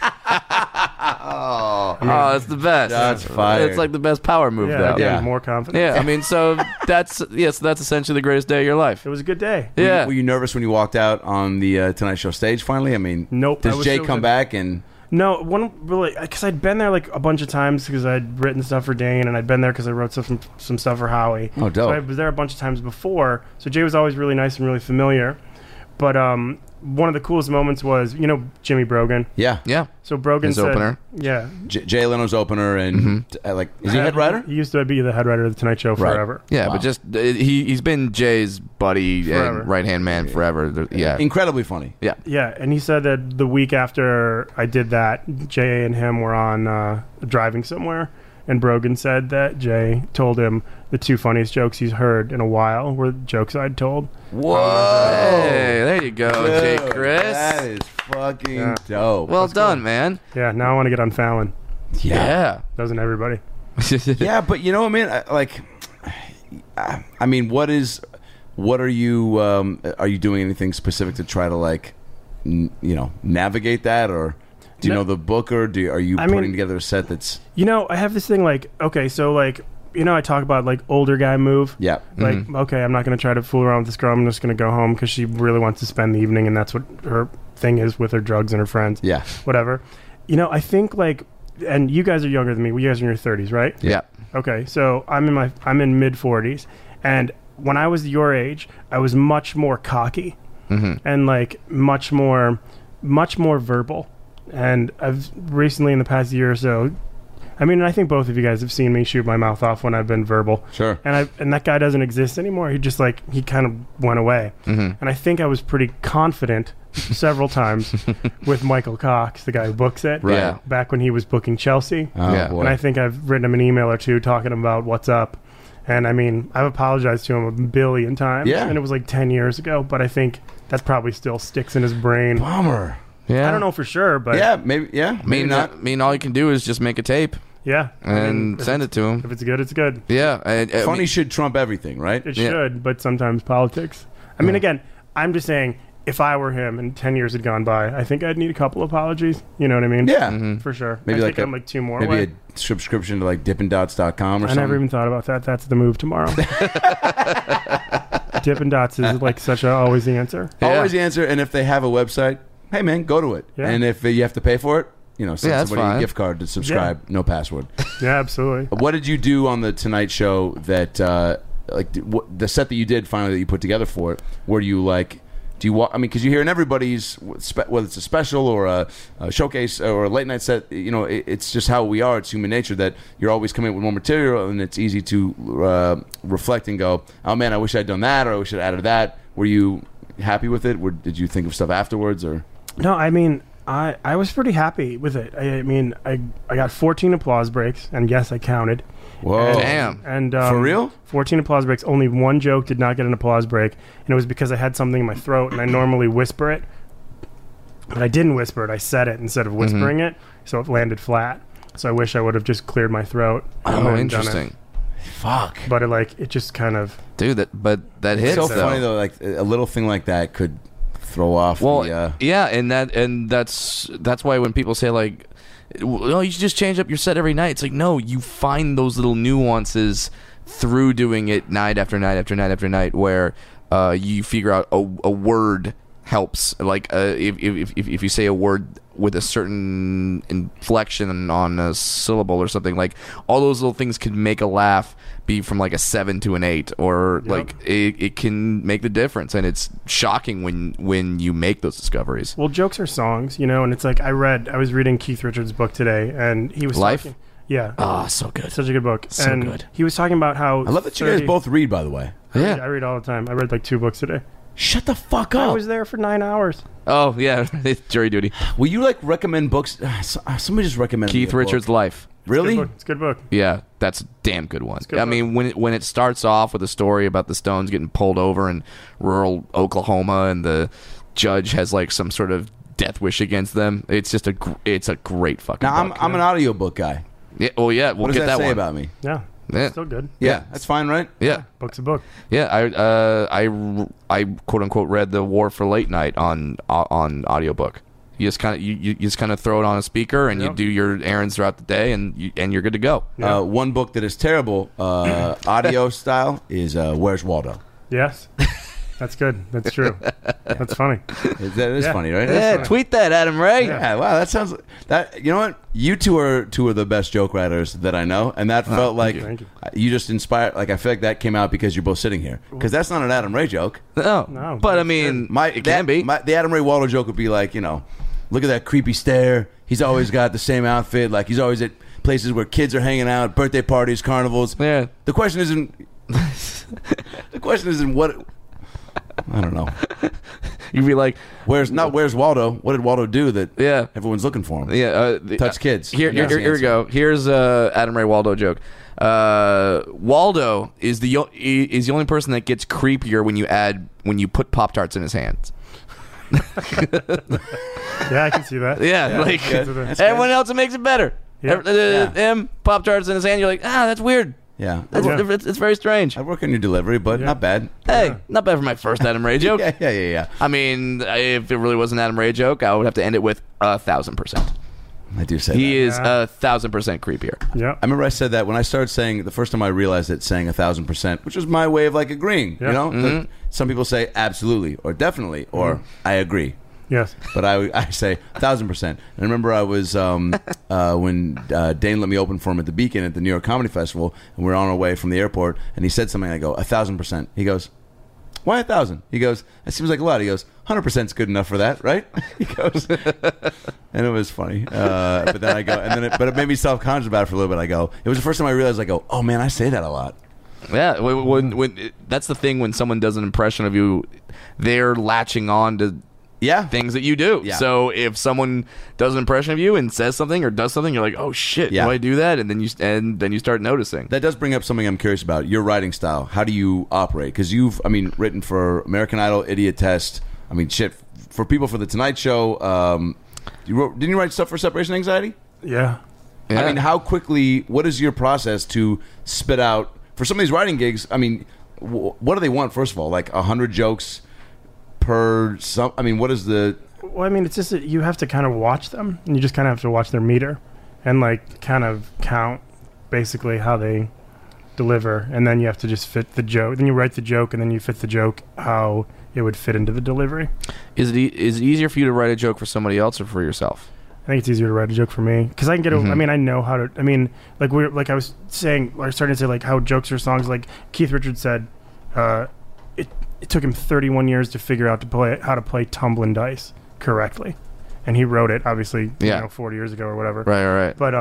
Oh, it's the best. Shots fired. It's like the best power move, Yeah, though. I Yeah. gained more confidence. Yeah, I mean, so that's essentially the greatest day of your life. It was a good day. Yeah. Were you nervous when you walked out on the Tonight Show stage finally? I mean, Nope, I does was Jay so come good. back and... No, one really, because I'd been there like a bunch of times because I'd written stuff for Dane, and I'd been there because I wrote some stuff for Howie. Oh, dope. So I was there a bunch of times before. So Jay was always really nice and really familiar. But one of the coolest moments was, Jimmy Brogan. Yeah. Yeah. So Brogan His said, opener. Yeah. Jay Leno's opener and, is he head writer? He used to be the head writer of the Tonight Show Right. forever. Yeah, Wow. but just he's been Jay's buddy Forever. and right-hand man forever. Yeah. Incredibly funny. Yeah. Yeah, and he said that the week after I did that, Jay and him were on driving somewhere, and Brogan said that Jay told him the 2 funniest jokes he's heard in a while were jokes I'd told. Whoa. Hey, there you go, Jay Dude, Chris. That is fucking Yeah. dope. Well done, man. Yeah, now I want to get on Fallon. Yeah. Doesn't everybody? Yeah, but you know what, man? I mean, what are you doing anything specific to try to navigate that, or do you No. know the book, or are you I putting mean- together a set that's I have this thing like, okay, so like, I talk about like older guy move. yeah. Like, okay, I'm not going to try to fool around with this girl. I'm just going to go home because she really wants to spend the evening, and that's what her thing is with her drugs and her friends. Yeah. Whatever. I think like, and you guys are younger than me. You guys are in your 30s, right? Yeah. Okay, so I'm in mid 40s, and when I was your age, I was much more cocky and like much more verbal. And I've recently, in the past year or so, I mean, I think both of you guys have seen me shoot my mouth off when I've been verbal. Sure. And that guy doesn't exist anymore. He just he kind of went away. And I think I was pretty confident several times with Michael Cox, the guy who books it. Right. Yeah. Back when he was booking Chelsea. Oh, Yeah. boy. And I think I've written him an email or two talking about what's up. And I mean, I've apologized to him a billion times. Yeah. And it was like 10 years ago, but I think that probably still sticks in his brain. Bummer. Yeah. I don't know for sure, but Yeah, maybe. Yeah, maybe not. I mean, all you can do is just make a tape yeah. and send it to him. If it's good, it's good. Yeah. Funny should trump everything, right? It Yeah. should, but sometimes politics. I mean, again, I'm just saying, if I were him and 10 years had gone by, I think I'd need a couple apologies. You know what I mean? Yeah. For sure. Maybe I like think I'm like two more Maybe away. a subscription to like dippindots.com or I something. never even thought about that. That's the move tomorrow. Dippin' Dots is like such a always the answer. Yeah. Always the answer. And if they have a website, hey man, go to it. Yeah. And if you have to pay for it, send that's somebody fine. a gift card to subscribe. No password. Yeah, absolutely. What did you do on the Tonight Show that, the set that you did finally that you put together for it? Were you like, because you hear in everybody's, whether it's a special or a showcase or a late night set, it's just how we are. It's human nature that you're always coming up with more material, and it's easy to reflect and go, oh man, I wish I'd done that, or I wish I'd added that. Were you happy with it? Did you think of stuff afterwards, or? No, I mean, I was pretty happy with it. I mean, I got 14 applause breaks, and yes, I counted. Whoa. Damn. And For real? 14 applause breaks. Only one joke did not get an applause break, and it was because I had something in my throat, and I normally whisper it. But I didn't whisper it. I said it instead of whispering it, so it landed flat. So I wish I would have just cleared my throat. and Oh, then done interesting. it. Fuck. But it just kind of... Dude, that hits It's so though. funny though. Like a little thing like that could throw off. Well, the, yeah, and that's why when people say like, "Oh, you should just change up your set every night," it's like, no, you find those little nuances through doing it night after night after night after night, where you figure out a word helps. Like if you say a word with a certain inflection on a syllable or something, like all those little things could make a laugh be from like a 7 to an 8, or like it can make the difference, and it's shocking when you make those discoveries. Well, jokes are songs, and it's like I was reading Keith Richards' book today, and he was Life? talking... Yeah. Ah, so good. Such a good book. So and good. He was talking about how... I love that you guys both read, by the way. Yeah. I read all the time. I read like 2 books today. Shut the fuck I up. was there for 9 hours. Oh yeah, it's jury duty. Will you like recommend books? Somebody just recommended me Keith a book. Richards' Life. Really? It's a good book. Yeah, that's a damn good one. good I book. mean, when it starts off with a story about the Stones getting pulled over in rural Oklahoma, and the judge has like some sort of death wish against them, it's a great fucking Now book. I'm an audiobook guy. Yeah, well, yeah, we'll What does get that that say one. about me? Yeah. Yeah. Still good. Yeah. That's fine, right? Yeah, Book's a book. yeah. I quote unquote read The War for Late Night on audiobook. You just kind of you just kind of throw it on a speaker, and you Yep. do your errands throughout the day, and you're good to go. Yeah. One book that is terrible, audio style, is Where's Waldo? Yes. That's good. That's true. That's funny. That is Yeah. funny, right? Yeah, tweet that, Adam Ray. Yeah, wow, that sounds that. You know what? You two are the best joke writers that I know, and that felt like Thank you. you just inspired. Like I feel like that came out because you're both sitting here, because that's not an Adam Ray joke. No, but I mean, it can be. The Adam Ray Waldo joke would be like, look at that creepy stare. He's always got the same outfit. Like he's always at places where kids are hanging out, birthday parties, carnivals. Yeah. The question isn't. The question isn't what. I don't know. You'd be like, Where's Waldo? What did Waldo do that yeah, everyone's looking for him? yeah. Touch kids. Here That's the we answer. go. Here's Adam Ray Waldo joke. Waldo is the only person that gets creepier when you put Pop-Tarts in his hands. Yeah, I can see that. Yeah, like That's everyone else, it makes it better. Yeah. Him, Pop-Tarts in his hand. You're like, that's weird. Yeah. It's very strange. I work on your delivery, but not bad. Hey, not bad for my first Adam Ray joke. Yeah. I mean, if it really was an Adam Ray joke, I would have to end it with 1,000%. I do say He that. is 1,000% creepier. Yeah. I remember I said that when I started saying, the first time I realized it, saying 1,000%, which was my way of like agreeing. Yeah. Some people say absolutely or definitely or I agree. Yes. But I say 1,000%. And I remember I was when Dane let me open for him at the Beacon at the New York Comedy Festival, and we were on our way from the airport, and he said something. I go 1,000%. He goes, why 1,000? He goes, that seems like a lot. He goes, 100% is good enough for that, right? He goes, and it was funny. But then I go, but it made me self-conscious about it for a little bit. I go, it was the first time I realized. I go, oh man, I say that a lot. Yeah, when that's the thing. When someone does an impression of you, they're latching on to things that you do. Yeah. So if someone does an impression of you and says something or does something, you're like, oh shit, do I do that? And then you start noticing. That does bring up something I'm curious about. Your writing style. How do you operate? Because you've, written for American Idol, Idiot Test. For people for the Tonight Show. Didn't you write stuff for Separation Anxiety? Yeah. How quickly? What is your process to spit out for some of these writing gigs? What do they want? First of all, like 100 jokes per. What is the? Well, it's just that you have to kind of watch them, and you just kind of have to watch their meter, and like kind of count basically how they deliver, and then you have to just fit the joke. Then you write the joke, and then you fit the joke how it would fit into the delivery. Is it easier for you to write a joke for somebody else or for yourself? I think it's easier to write a joke for me because I can get. I know how to. Like I was saying, or starting to say, like how jokes or songs. Like Keith Richards said, it took him 31 years to figure out how to play Tumbling Dice correctly, and he wrote it obviously 40 years ago or whatever. Right. But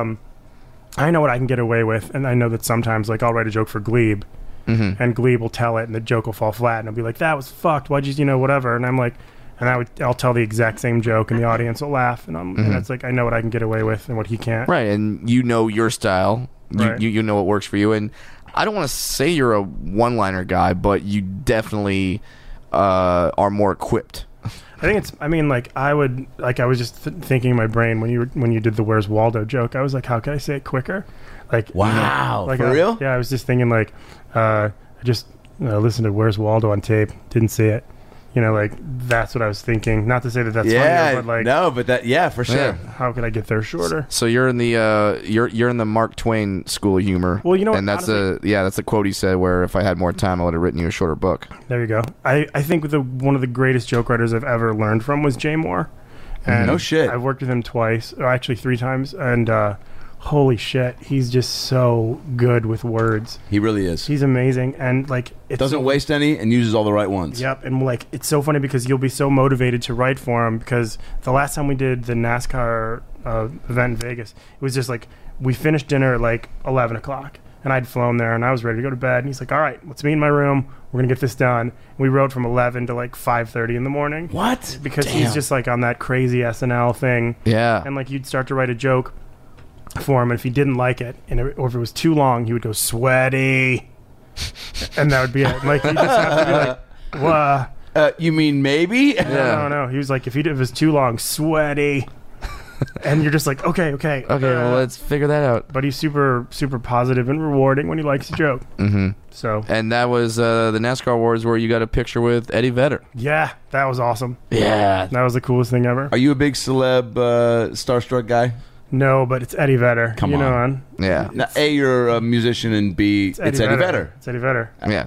I know what I can get away with, and I know that sometimes like I'll write a joke for Glebe, and Glebe will tell it, and the joke will fall flat, and I'll be like, "That was fucked. Why'd you whatever?" And I'm like. And I'll tell the exact same joke, and the audience will laugh, and that's like I know what I can get away with and what he can't. Right, and you know your style, you know what works for you, and I don't want to say you're a one-liner guy, but you definitely are more equipped. I think it's. I was just thinking in my brain when you did the "Where's Waldo" joke. I was like, how can I say it quicker? Like wow, like for real? Yeah, I was just thinking like, I just listened to "Where's Waldo" on tape, didn't see it. That's what I was thinking. Not to say that that's funnier, but like no, but that for sure. Yeah. How could I get there shorter? So you're in the you're in the Mark Twain school of humor. Well, and that's that's the quote he said. Where if I had more time, I would have written you a shorter book. There you go. I think one of the greatest joke writers I've ever learned from was Jay Moore. And no shit. I've worked with him twice, or actually 3 times, and holy shit, he's just so good with words. He really is. He's amazing, and like it doesn't waste any and uses all the right ones. Yep, and like it's so funny because you'll be so motivated to write for him because the last time we did the NASCAR event in Vegas, it was just like we finished dinner at like 11 o'clock, and I'd flown there and I was ready to go to bed, and he's like, "All right, let's meet in my room. We're gonna get this done." And we rode from 11 to like 5:30 in the morning. What? Because he's just like on that crazy SNL thing. Yeah, and like you'd start to write a joke for him, and if he didn't like it, or if it was too long, he would go sweaty, and that would be it. Like you just have to be like, "What? You mean maybe?" No. He was like, if it was too long, sweaty, and you're just like, okay. Well, let's figure that out. But he's super, super positive and rewarding when he likes a joke. Mm-hmm. So, and that was the NASCAR Awards where you got a picture with Eddie Vedder. Yeah, that was awesome. Yeah, that was the coolest thing ever. Are you a big celeb starstruck guy? No, but it's Eddie Vedder. Come on. Yeah. Now, A, you're a musician, and B, it's Eddie Vedder. It's Eddie Vedder. Yeah.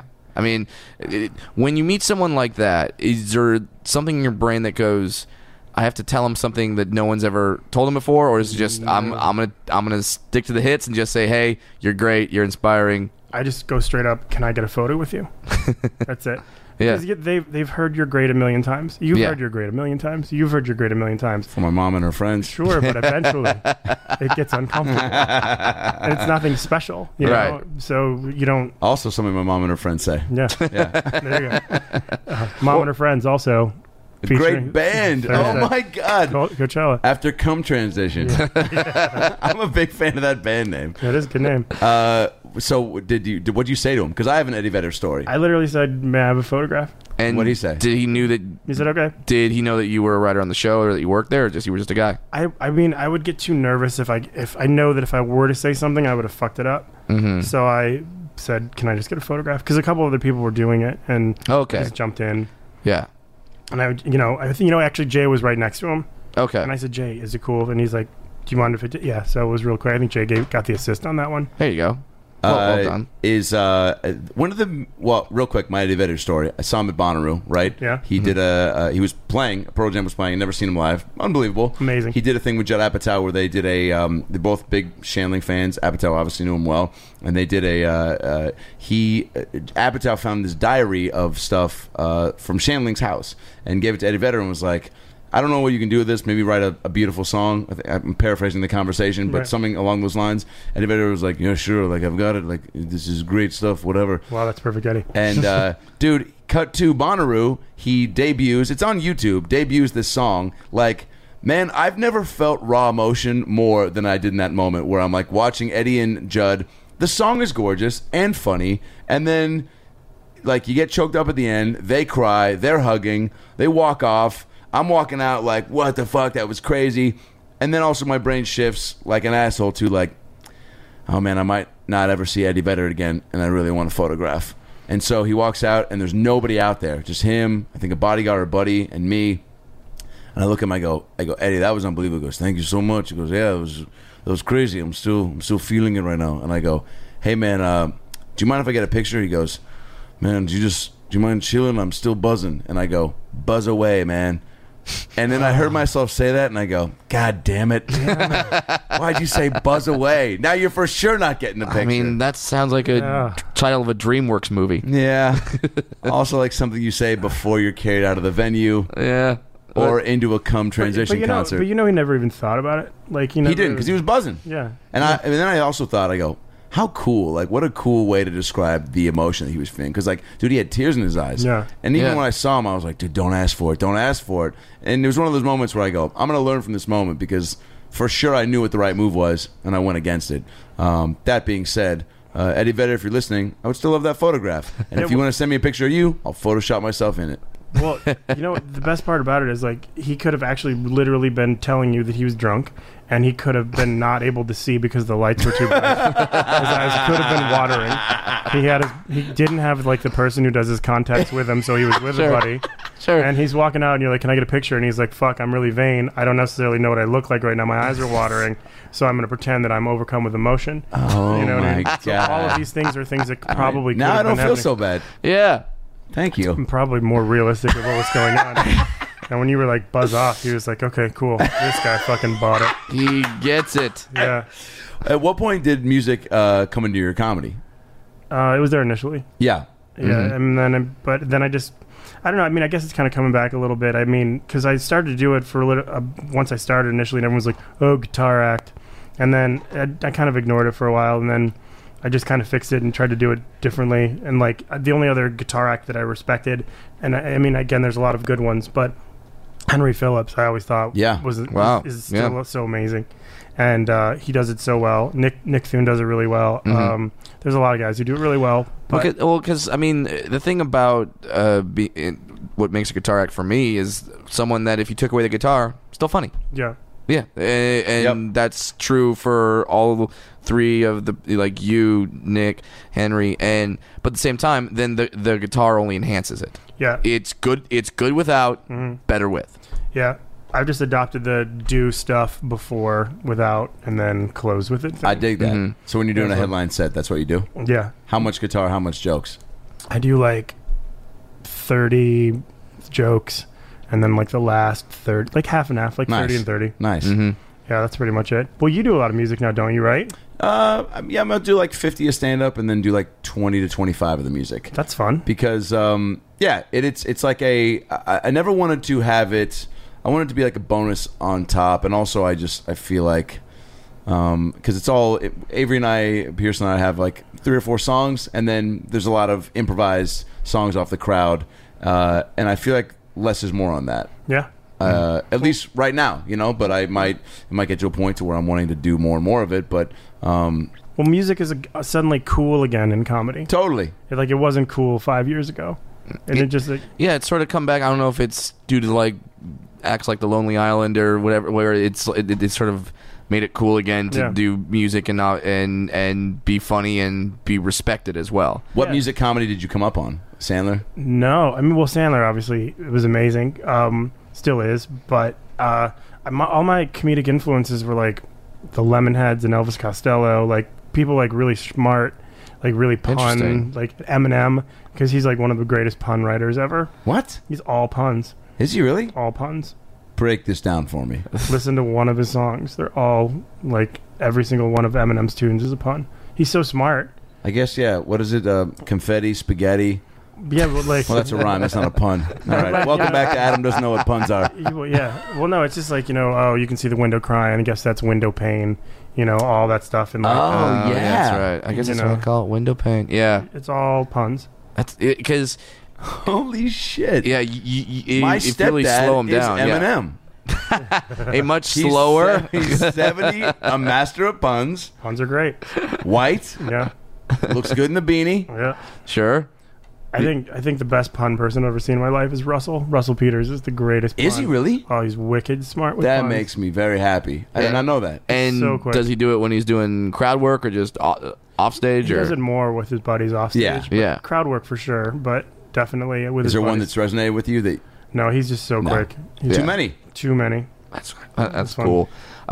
When you meet someone like that, is there something in your brain that goes, I have to tell him something that no one's ever told him before, or is it just I'm gonna stick to the hits and just say, hey, you're great, you're inspiring? I just go straight up, can I get a photo with you? That's it. Yeah. Because they've heard you're great a million times. You've heard you're great a million times. You've heard you're great a million times. For my mom and her friends. Sure, but eventually it gets uncomfortable. And it's nothing special. You know? So you don't... Also something my mom and her friends say. Yeah. There you go. Mom and her friends also... Great band. Oh my God. Coachella. After Come Transition. Yeah. I'm a big fan of that band name. That is a good name. So what'd you say to him? Because I have an Eddie Vedder story. I literally said, may I have a photograph? And what'd he say? Did he knew that? He said, okay. Did he know that you were a writer on the show, or that you worked there, or you were just a guy? I would get too nervous if I know that if I were to say something, I would have fucked it up. Mm-hmm. So I said, can I just get a photograph? Because a couple other people were doing it, and I just jumped in. Yeah. And I think actually Jay was right next to him. Okay. And I said, Jay, is it cool? And he's like, do you mind if it? Yeah. So it was real quick. I think Jay got the assist on that one. There you go. Well done. Is one of the real quick, my Eddie Vedder story. I saw him at Bonnaroo, right? Yeah. He did he was playing. Pearl Jam was playing. I'd never seen him live. Unbelievable. Amazing. He did a thing with Judd Apatow where they did they're both big Shandling fans. Apatow obviously knew him well, and they did Apatow found this diary of stuff from Shandling's house and gave it to Eddie Vedder and was like, I don't know what you can do with this. Maybe write a beautiful song. I'm paraphrasing the conversation, but something along those lines. Eddie Vedder was like, yeah, sure. Like, I've got it. Like, this is great stuff, whatever. Wow, that's perfect, Eddie. And, dude, cut to Bonnaroo. He debuts. It's on YouTube. Debuts this song. Like, man, I've never felt raw emotion more than I did in that moment where I'm, like, watching Eddie and Judd. The song is gorgeous and funny. And then, like, you get choked up at the end. They cry. They're hugging. They walk off. I'm walking out like, what the fuck? That was crazy. And then also my brain shifts like an asshole to like, oh man, I might not ever see Eddie Vedder again, and I really want a photograph. And so he walks out, and there's nobody out there, just him, I think a bodyguard or a buddy, and me. And I look at him, I go, Eddie, that was unbelievable. He goes, thank you so much. He goes, yeah, that was crazy. I'm still feeling it right now. And I go, hey man, do you mind if I get a picture? He goes, man, do you mind chilling? I'm still buzzing. And I go, buzz away, man. And then I heard myself say that, and I go, God damn it. Why'd you say buzz away? Now you're for sure not getting the picture. I mean, that sounds like a title of a DreamWorks movie. Yeah. Also like something you say before you're carried out of the venue. Yeah. Or into a transition concert. But he never even thought about it. Like he didn't, because he was buzzing. Yeah. And then I also thought, I go, how cool, like what a cool way to describe the emotion that he was feeling. Because like, dude, he had tears in his eyes. Yeah. And even when I saw him, I was like, dude, don't ask for it. And it was one of those moments where I go, I'm going to learn from this moment, because for sure I knew what the right move was, and I went against it. That being said, Eddie Vedder, if you're listening, I would still love that photograph. And if you want to send me a picture of you, I'll Photoshop myself in it. Well, you know what, the best part about it is like he could have actually literally been telling you that he was drunk, and he could have been not able to see because the lights were too bright. His eyes could have been watering. He didn't have like the person who does his contacts with him, so he was with a buddy. Sure. And he's walking out, and you're like, "Can I get a picture?" And he's like, "Fuck, I'm really vain. I don't necessarily know what I look like right now. My eyes are watering, so I'm going to pretend that I'm overcome with emotion." Oh, you know what I mean? my So God. all of these things are things that probably Now could I have don't been feel happening. so bad. Yeah. Thank you. I'm probably more realistic with what was going on. And when you were like, buzz off, he was like, okay, cool. This guy fucking bought it. He gets it. Yeah. At what point did music come into your comedy? It was there initially. Yeah. Yeah. And then, but then I don't know. I mean, I guess it's kind of coming back a little bit. I mean, because I started to do it for a little, once I started initially, and everyone was like, oh, guitar act. And then I kind of ignored it for a while, and then I just kind of fixed it and tried to do it differently. And like the only other guitar act that I respected, and I mean, again, there's a lot of good ones, but Henry Phillips, I always thought is still so amazing. And he does it so well. Nick Thune does it really well. There's a lot of guys who do it really well. But Because I mean, the thing about what makes a guitar act for me is someone that if you took away the guitar, still funny. yeah. Yeah, and that's true for all three of the, like you, Nick, Henry, but at the same time, then the guitar only enhances it. Yeah. It's good without, better with. Yeah. I've just adopted the do stuff before, without, and then close with it thing. I dig that. So when you're doing a headline set, that's what you do? Yeah. How much guitar, how much jokes? I do like 30 jokes, and then like the last third, like half and half, like Nice. 30 and 30. Nice. Yeah, that's pretty much it. Well, you do a lot of music now, don't you, right? Yeah, I'm going to do like 50 of stand-up and then do like 20 to 25 of the music. That's fun. Because, it's like I never wanted to have it, I wanted it to be like a bonus on top, and also I feel like, because it's all, Avery and I, Pierce and I have like 3 or 4 songs, and then there's a lot of improvised songs off the crowd, and I feel like less is more on that. Yeah. At least right now, but it might get to a point to where I'm wanting to do more and more of it, but Well, music is suddenly cool again in comedy. totally. Like it wasn't cool 5 years ago. And it just like, Yeah, it's sort of come back. I don't know if it's due to like acts like The Lonely Island or whatever, where it sort of made it cool again to do music and be funny and be respected as well. What music comedy did you come up on? Sandler? no. I mean, well, Sandler obviously it was amazing. Still is, but all my comedic influences were like the Lemonheads and Elvis Costello, like people like really smart like really pun, Interesting. like Eminem, because he's like one of the greatest pun writers ever. What? He's all puns, Is he really? all puns. Break this down for me. Listen to one of his songs; they're all like every single one of Eminem's tunes is a pun. He's so smart. I guess, yeah. What is it? Confetti, spaghetti. Yeah, but like, Well, that's a rhyme. That's not a pun. All right. Welcome back to Adam Doesn't Know What Puns Are. well, yeah. Well, no, it's just like, oh, you can see the window crying. I guess that's window pane. All that stuff. And like, Oh, yeah. that's right. I guess You that's what know. I call it, window pane. Yeah, it's all puns. that's it. Because Holy shit. yeah, you My if you really slow him stepdad is down, Eminem. a much He's slower. He's 70, a master of puns, Puns are great. white, Yeah, looks good in the beanie. yeah. Sure. I think the best pun person I've ever seen in my life is Russell. Russell Peters is the greatest. Is pun. he really? Oh, he's wicked smart with That puns. makes me very happy. I did not know that. And so quick. does he do it when he's doing crowd work or just off stage? He Or does it more with his buddies off stage. Yeah. but Yeah. Crowd work for sure, but definitely with Is his there one buddies. that's resonated with you? That No, he's just so No. quick. He's Too many. Too many. that's fun. cool.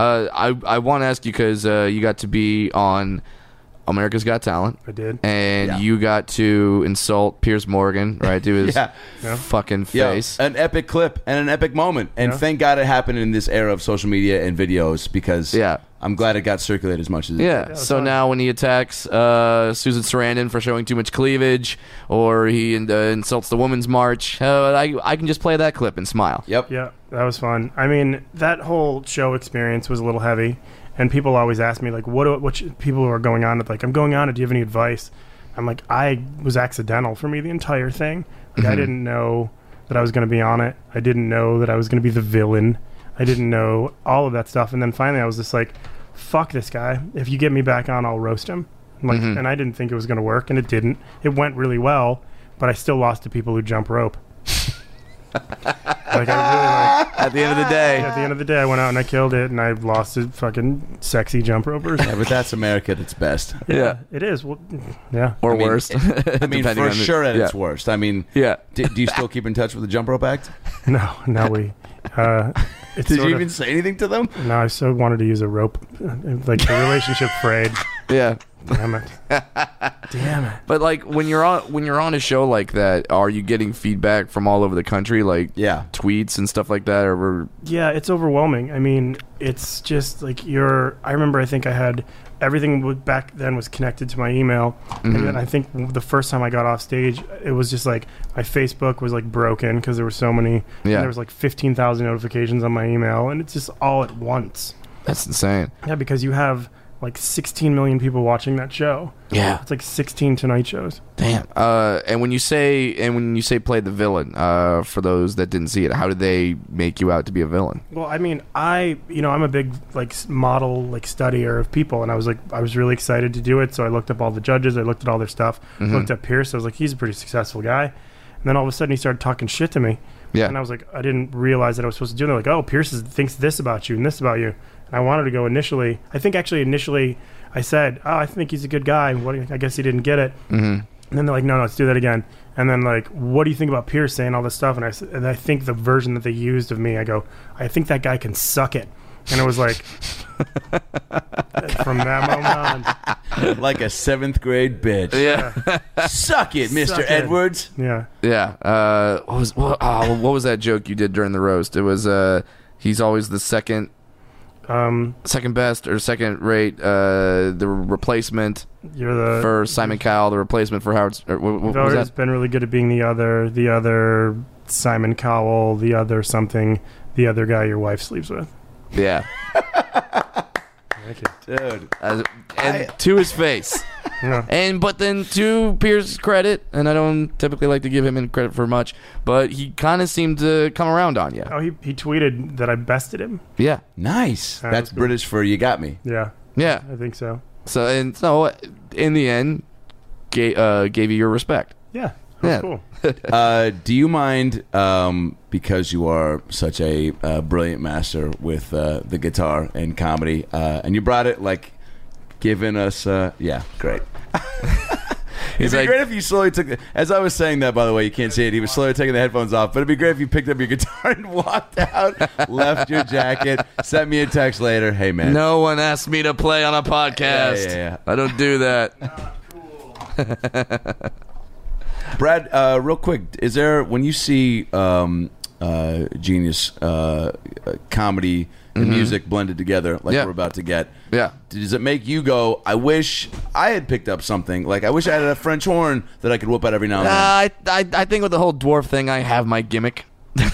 I want to ask you because you got to be on America's Got Talent. I did. And Yeah. you got to insult Piers Morgan, right? To his Yeah. Yeah. fucking Yeah, face. an epic clip and an epic moment. And Yeah. thank God it happened in this era of social media and videos because Yeah. I'm glad it got circulated as much as it Yeah. did. So fun. now when he attacks Susan Sarandon for showing too much cleavage, or he insults the Women's March, I can just play that clip and smile. Yep. Yeah, that was fun. I mean, that whole show experience was a little heavy, and people always ask me like, people who are going on it, like, I'm going on it. Do you have any advice? I'm like, I was accidental for me the entire thing. Like, I didn't know that I was going to be on it. I didn't know that I was going to be the villain. I didn't know all of that stuff. And then finally, I was just like, fuck this guy. If you get me back on, I'll roast him. Like, and I didn't think it was going to work, and it didn't. It went really well, but I still lost to people who jump rope. Like, I really like. At the end of the day. At the end of the day, I went out and I killed it, and I lost to fucking sexy jump ropers. Yeah, but that's America at its best. Yeah. It is. Well, yeah. Or I mean, worse. I mean, Depending for on the- sure at yeah. its worst. I mean, Yeah. do you still keep in touch with the Jump Rope Act? No, now we. It's Did sort you of- even say anything to them? No, I so wanted to use a rope. Like, the relationship frayed. Yeah. Damn it. Damn it. But like when you're on a show like that, are you getting feedback from all over the country, like Yeah. tweets and stuff like that, or Yeah, it's overwhelming. I mean, it's just like I remember, I think I had everything back then was connected to my email. And then I think the first time I got off stage, it was just like my Facebook was like broken because there were so many. Yeah. There was like 15,000 notifications on my email, and it's just all at once. that's insane? Yeah, because you have like 16 million people watching that show. Yeah. It's like 16 Tonight shows. Damn. And when you say play the villain, for those that didn't see it, how did they make you out to be a villain? Well, I mean, I'm a big like model like studier of people, and I was really excited to do it. So I looked up all the judges, I looked at all their stuff, looked at Pierce. I was like, he's a pretty successful guy. And then all of a sudden, he started talking shit to me. Yeah. And I was like, I didn't realize that I was supposed to do it. They're like, oh, Pierce thinks this about you and this about you. And I wanted to go initially. I think actually initially I said, oh, I think he's a good guy. I guess he didn't get it. Mm-hmm. And then they're like, no, let's do that again. And then like, what do you think about Pierce saying all this stuff? And I think the version that they used of me, I go, I think that guy can suck it. And it was like, from that moment on, Like a 7th grade bitch. Yeah. Suck it, Mr. Suck it. Edwards. yeah. Yeah. What was that joke you did during the roast? It was he's always the second best or second rate, the replacement You're the for Simon Cowell, the replacement for Howard. What You've was always that? been really good at being the other Simon Cowell, the other something, the other guy your wife sleeps with. Yeah. Thank you. Dude. And to his face. Yeah. But then to Pierce's credit, and I don't typically like to give him any credit for much, but he kind of seemed to come around on you. Oh, he tweeted that I bested him. Yeah. Nice. That That's was cool. British for you got me. Yeah, Yeah. I think so. So in the end, gave you your respect. Yeah, that was Yeah. cool. Do you mind, because you are such a brilliant master with the guitar and comedy, and you brought it like giving us, yeah, great. It'd be like- great if you slowly took as I was saying that, by the way, you can't see it. He was slowly taking the headphones off, but it'd be great if you picked up your guitar and walked out, left your jacket, sent me a text later. Hey, man. No one asked me to play on a podcast. Yeah. I don't do that. Brad, real quick, is there, when you see Genius comedy and music blended together like we're about to get, does it make you go, I wish I had picked up something, like I wish I had a French horn that I could whoop out every now and then? I think with the whole dwarf thing, I have my gimmick.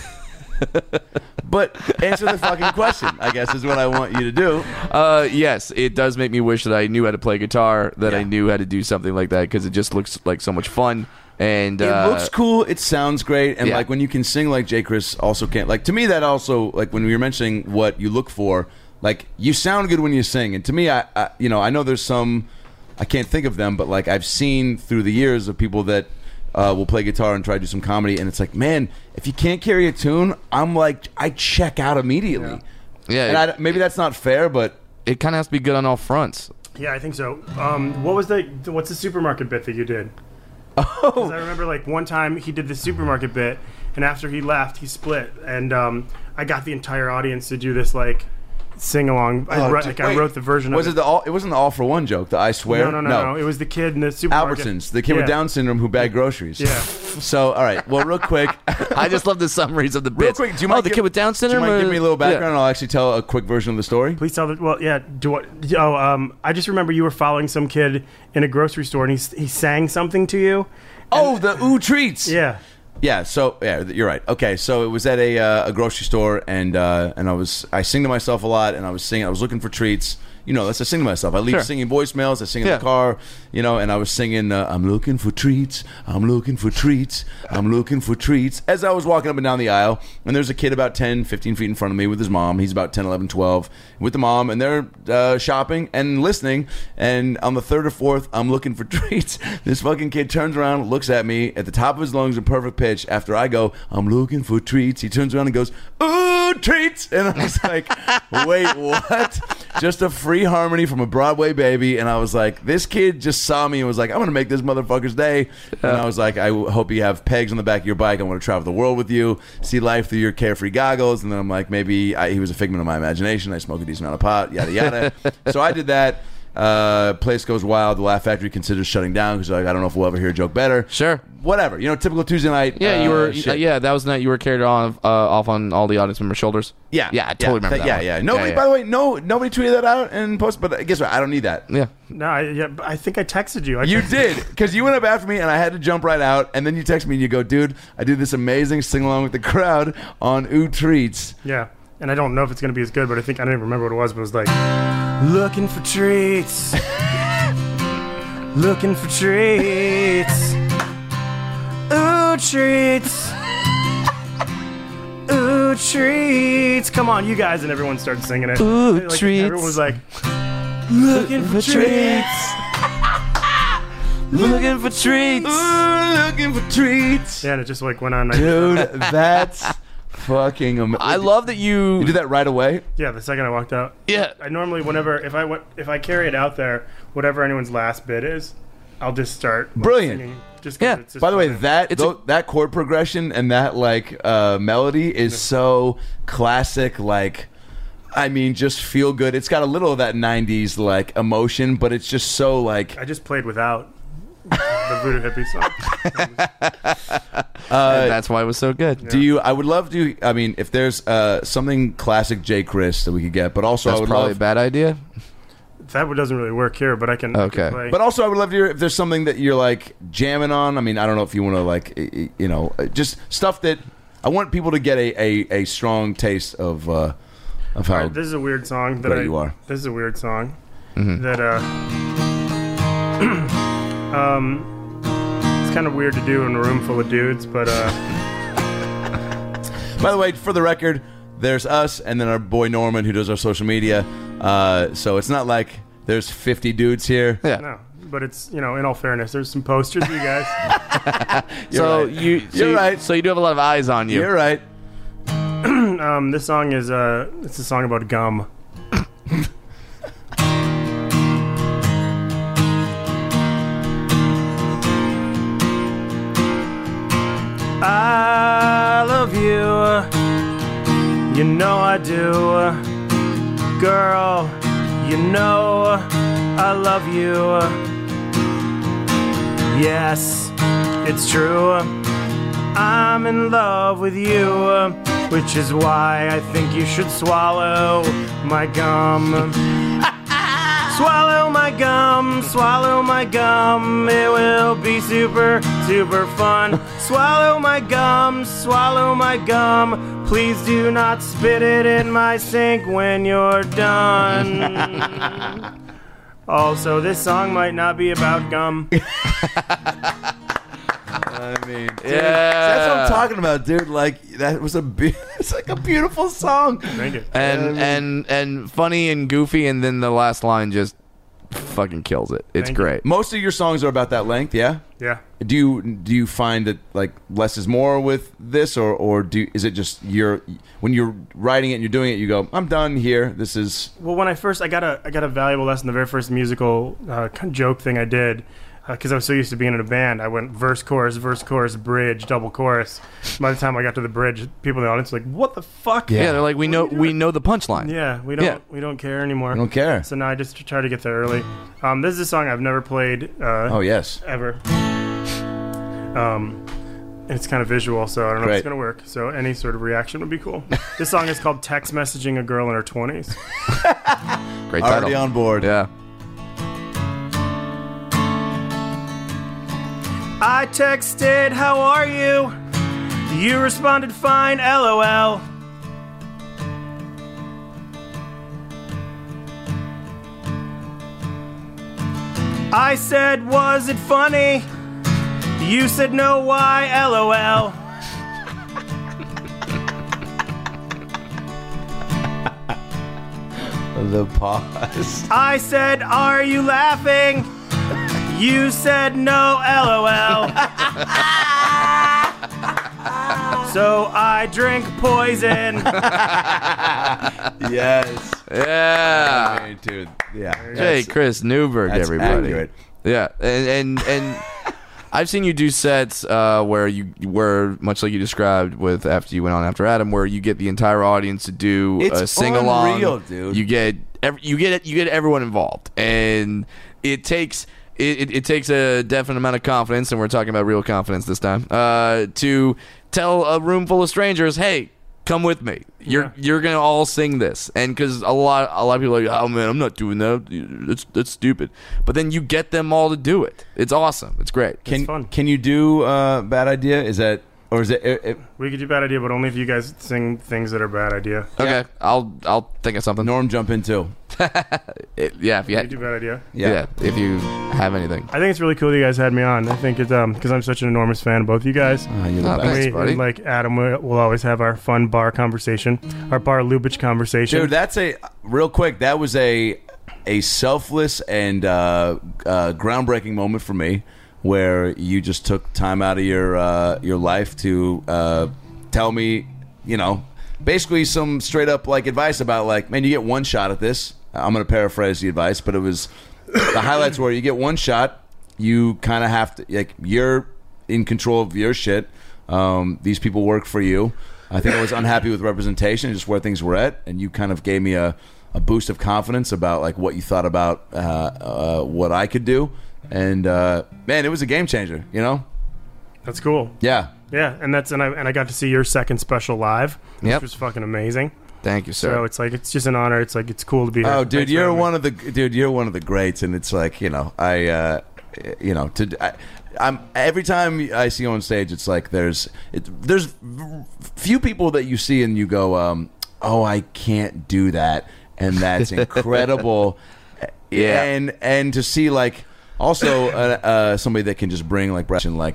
But answer the fucking question, I guess, is what I want you to do. Yes, it does make me wish that I knew how to play guitar, that I knew how to do something like that, because it just looks like so much fun. And it looks cool. It sounds great. And like when you can sing like Jay Chris also can. Like to me, that also, like when we were mentioning what you look for, like you sound good when you sing. And to me, I know there's some, I can't think of them, but like I've seen through the years of people that will play guitar and try to do some comedy, and it's like, man, if you can't carry a tune, I'm like, I check out immediately. Yeah, and maybe that's not fair, but it kind of has to be good on all fronts. Yeah, I think so. What's the supermarket bit that you did? Oh, 'cause I remember like one time he did the supermarket bit, and after he left, he split, and I got the entire audience to do this like sing along. I wrote the version. Was of it It wasn't the all for one joke. The I swear. No. It was the kid in the supermarket. Albertsons, the kid with Down syndrome who bagged groceries. Yeah. So, all right. Well, real quick. I just love the summaries of the Real bits. quick, do you mind the kid with Down syndrome? Do you mind or- give me a little background? I'll actually tell a quick version of the story. Please tell the. Well, yeah. I just remember you were following some kid in a grocery store, and he sang something to you. The Ooh Treats. Yeah. Yeah, so you're right. Okay, so it was at a grocery store, and I sing to myself a lot, and I was looking for treats. That's I sing to myself. I leave singing voicemails. I sing in the car, and I was singing, I'm looking for treats. I'm looking for treats. I'm looking for treats. As I was walking up and down the aisle, and there's a kid about 10, 15 feet in front of me with his mom. He's about 10, 11, 12, with the mom, and they're shopping and listening. And on the third or fourth, I'm looking for treats. This fucking kid turns around, looks at me at the top of his lungs in perfect pitch. After I go, I'm looking for treats, he turns around and goes, ooh, treats. And I was like, wait, what? Just a free harmony from a Broadway baby. And I was like, this kid just saw me and was like, I'm going to make this motherfucker's day. And I was like, I hope you have pegs on the back of your bike. I want to travel the world with you, see life through your carefree goggles. And then I'm like, maybe he was a figment of my imagination. I smoke a decent amount of pot, yada, yada. So I did that. Place goes wild. The Laugh Factory considers shutting down because like, I don't know if we'll ever hear a joke better. Sure. Whatever. Typical Tuesday night. Yeah, you were. Shit. That was the night you were carried off on all the audience members' shoulders. Yeah, I totally remember that. Yeah, yeah. Nobody, by the way, nobody tweeted that out and posted. But guess what? I don't need that. Yeah. No, I think I texted you. You did, because you went up after me, and I had to jump right out. And then you text me, and you go, "Dude, I did this amazing sing along with the crowd on Ooh Treats." Yeah, and I don't know if it's gonna be as good, but I don't even remember what it was. But it was like, looking for treats, looking for treats, ooh treats. Ooh, treats. Come on, you guys. And everyone started singing it. Ooh, treats. Everyone was like, looking for treats. Looking for treats. Ooh, looking for treats. Yeah, and it just like went on. Dude, that's fucking amazing. I love that you did that right away. Yeah, the second I walked out. Yeah. I normally, if I carry it out there, whatever anyone's last bit is, I'll just start. Brilliant. Singing, just 'cause it's just By the way, fun. that chord progression and that like melody is so classic. Like, I mean, just feel good. It's got a little of that '90s like emotion, but it's just so like. I just played without the Voodoo Hippie song. and that's why it was so good. Do you? I would love to. I mean, if there's something classic Jay Chris that we could get, but also That's I would probably love. a bad idea. That doesn't really work here, but I can. Okay. I can play. But also, I would love to hear if there's something that you're like jamming on. I mean, I don't know if you want to like, just stuff that I want people to get a strong taste of how. Alright, this is a weird song that great you are. This is a weird song Mm-hmm. that it's kind of weird to do in a room full of dudes, but By the way, for the record, there's us and then our boy Norman who does our social media. So it's not like there's 50 dudes here. Yeah. no. But it's, in all fairness, there's some posters of you guys. So right. you're right. So you do have a lot of eyes on you. You're right. This song is it's a song about gum. I love you, you know I do, girl, you know I love you. Yes, it's true. I'm in love with you, which is why I think you should swallow my gum. Swallow my gum, swallow my gum. It will be super, super fun. Swallow my gum, swallow my gum. Please do not spit it in my sink when you're done. Also, this song might not be about gum. I mean, dude, that's what I'm talking about, dude. Like that was it's like a beautiful song. Thank you. And funny and goofy, and then the last line just fucking kills it. It's Thank you. great. Most of your songs are about that length, yeah. Yeah. Do you find that like less is more with this, or is it just when you're writing it and you're doing it, you go, I'm done here. This is Well, when I got a valuable lesson. The very first musical joke thing I did, because I was so used to being in a band, I went verse, chorus, bridge, double chorus. By the time I got to the bridge, people in the audience were like, "What the fuck?" Yeah, they're like, we know the punchline. Yeah, we don't care anymore. I don't care. So now I just try to get there early. This is a song I've never played. Oh yes, Ever. And it's kind of visual, so I don't know if it's gonna work. So any sort of reaction would be cool. This song is called "Text Messaging a Girl in Her 20s." Great title. already on board. Yeah. I texted, "How are you?" You responded, "Fine, LOL." I said, "Was it funny?" You said, "No, why, LOL." The pause. I said, "Are you laughing?" You said, "No, LOL." So I drink poison. Yes. Yeah. I mean, dude. Yeah. Hey, Chris Newberg, that's everybody. accurate. Yeah, and I've seen you do sets where you were much like you described with after you went on after Adam, where you get the entire audience to do a sing along. Unreal, dude. You get everyone involved, and it takes. It takes a definite amount of confidence, and we're talking about real confidence this time, to tell a room full of strangers, "Hey, come with me. You're gonna all sing this." And because a lot of people are like, "Oh man, I'm not doing that. That's stupid." But then you get them all to do it. It's awesome. It's great. It's fun. Can you do Bad Idea? Is that or is it? We could do Bad Idea, but only if you guys sing things that are bad idea. Okay, I'll think of something. Norm jump in too. Yeah, if you We could do Bad Idea. yeah, if you have anything. I think it's really cool that you guys had me on. I think it's because I'm such an enormous fan of both you guys. You're the Oh, best. thanks, We- buddy. and, like Adam, we'll always have our fun bar conversation, our bar Lubitsch conversation. Dude, that's real quick. That was a selfless and groundbreaking moment for me, where you just took time out of your life to tell me, basically some straight up like advice about like, man, you get one shot at this. I'm going to paraphrase the advice, but it was the highlights were you get one shot. You kind of have to you're in control of your shit. These people work for you. I think I was unhappy with representation, just where things were at, and you kind of gave me a boost of confidence about like what you thought about what I could do, and man, it was a game changer. That's cool. Yeah. Yeah, and I got to see your second special live, which Yep. was fucking amazing. Thank you, sir. So it's like it's just an honor. It's like it's cool to be here. Oh, dude, Thanks for you're having me. one of the greats, and it's like I'm every time I see you on stage, it's like there's few people that you see and you go, oh, I can't do that, and that's incredible. Yeah. and to see like also somebody that can just bring like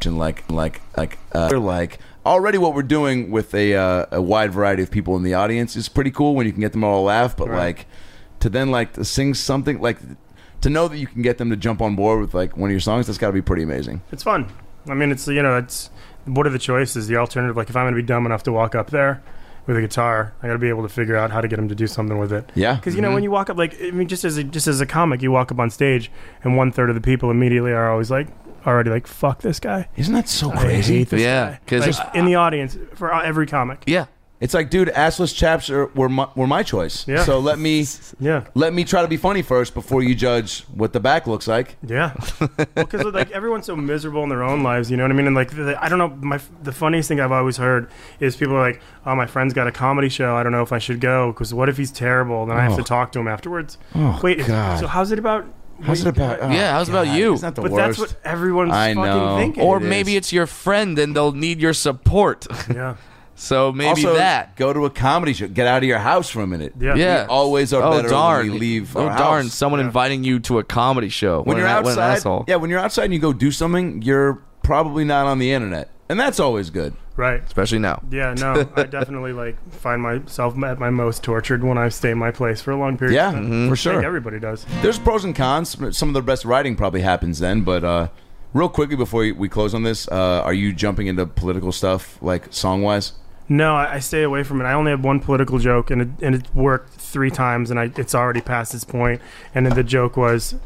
already what we're doing with a wide variety of people in the audience is pretty cool when you can get them all to laugh, but Right. like to then like to sing something like to know that you can get them to jump on board with like one of your songs, that's got to be pretty amazing. It's fun. I mean, it's what are the choices? The alternative, like if I'm going to be dumb enough to walk up there with a guitar, I got to be able to figure out how to get them to do something with it. Yeah. Because when you walk up, like I mean, just as a comic, you walk up on stage, and 1/3 of the people immediately are always like already like, fuck this guy. Isn't that so I crazy? hate this Yeah, guy. 'cause Like, in the audience for every comic. Yeah, It's like, dude, assless chaps were my choice. Yeah. So let me Yeah. try to be funny first before you judge what the back looks like. Yeah, because like everyone's so miserable in their own lives, you know what I mean? And like, I don't know. The funniest thing I've always heard is people are like, "Oh, my friend's got a comedy show. I don't know if I should go because what if he's terrible? Then I have to talk to him afterwards." Oh, Wait, God. so how's it about? How's it about? Oh, Yeah, how's it about God, you? It's not the But worst. that's what everyone's I know. fucking thinking. Or It maybe is. it's your friend and they'll need your support. Yeah, So maybe also, that. go to a comedy show. Get out of your house for a minute. yeah, Yeah. We always are better darn. when we leave Oh our darn! house. Someone inviting you to a comedy show. When you're What an outside, asshole. when you're outside and you go do something, you're probably not on the internet, and that's always good. right. Especially now. Yeah, no, I definitely like find myself at my most tortured when I stay in my place for a long period Yeah, of time. for I sure. think everybody does. There's pros and cons. Some of the best writing probably happens then. But real quickly before we close on this, are you jumping into political stuff, like song-wise? No, I stay away from it. I only have one political joke, and it worked 3 times, and it's already past its point. And then the joke was,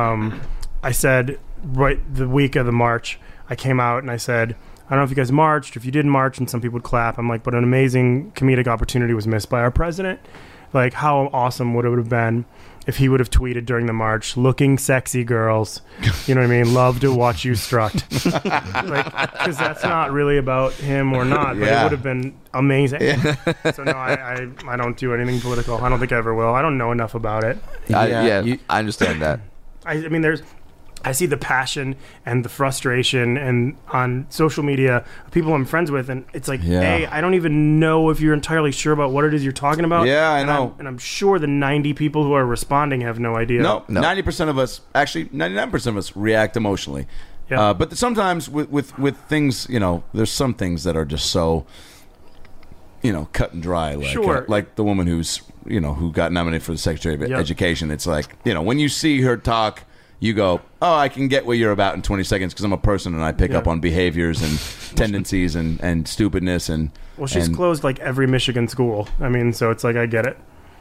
I said, right the week of the march, I came out and I said, I don't know if you guys marched, if you didn't march, and some people would clap. I'm like, but an amazing comedic opportunity was missed by our president. Like, how awesome would it have been if he would have tweeted during the march, looking sexy girls, you know what I mean? Love to watch you strut. Like, because that's not really about him or not, but it Yeah. would have been amazing. So no, I don't do anything political. I don't think I ever will. I don't know enough about it. You- I understand that. I mean, I see the passion and the frustration and on social media, people I'm friends with, and it's like, Yeah. hey, I don't even know if you're entirely sure about what it is you're talking about. Yeah, I And know. I'm sure the 90 people who are responding have no idea. No, No. 90% of us, actually 99% of us react emotionally. Yeah. But sometimes with things, you know, there's some things that are just so, you know, cut and dry. Like, Sure. like the woman who got nominated for the Secretary of Yep. Education. It's like, you know, when you see her talk, you go, oh, I can get what you're about in 20 seconds because I'm a person and I pick Yeah. up on behaviors and tendencies and stupidness. And Well, she's and- closed like every Michigan school. I mean, so it's like, I get it.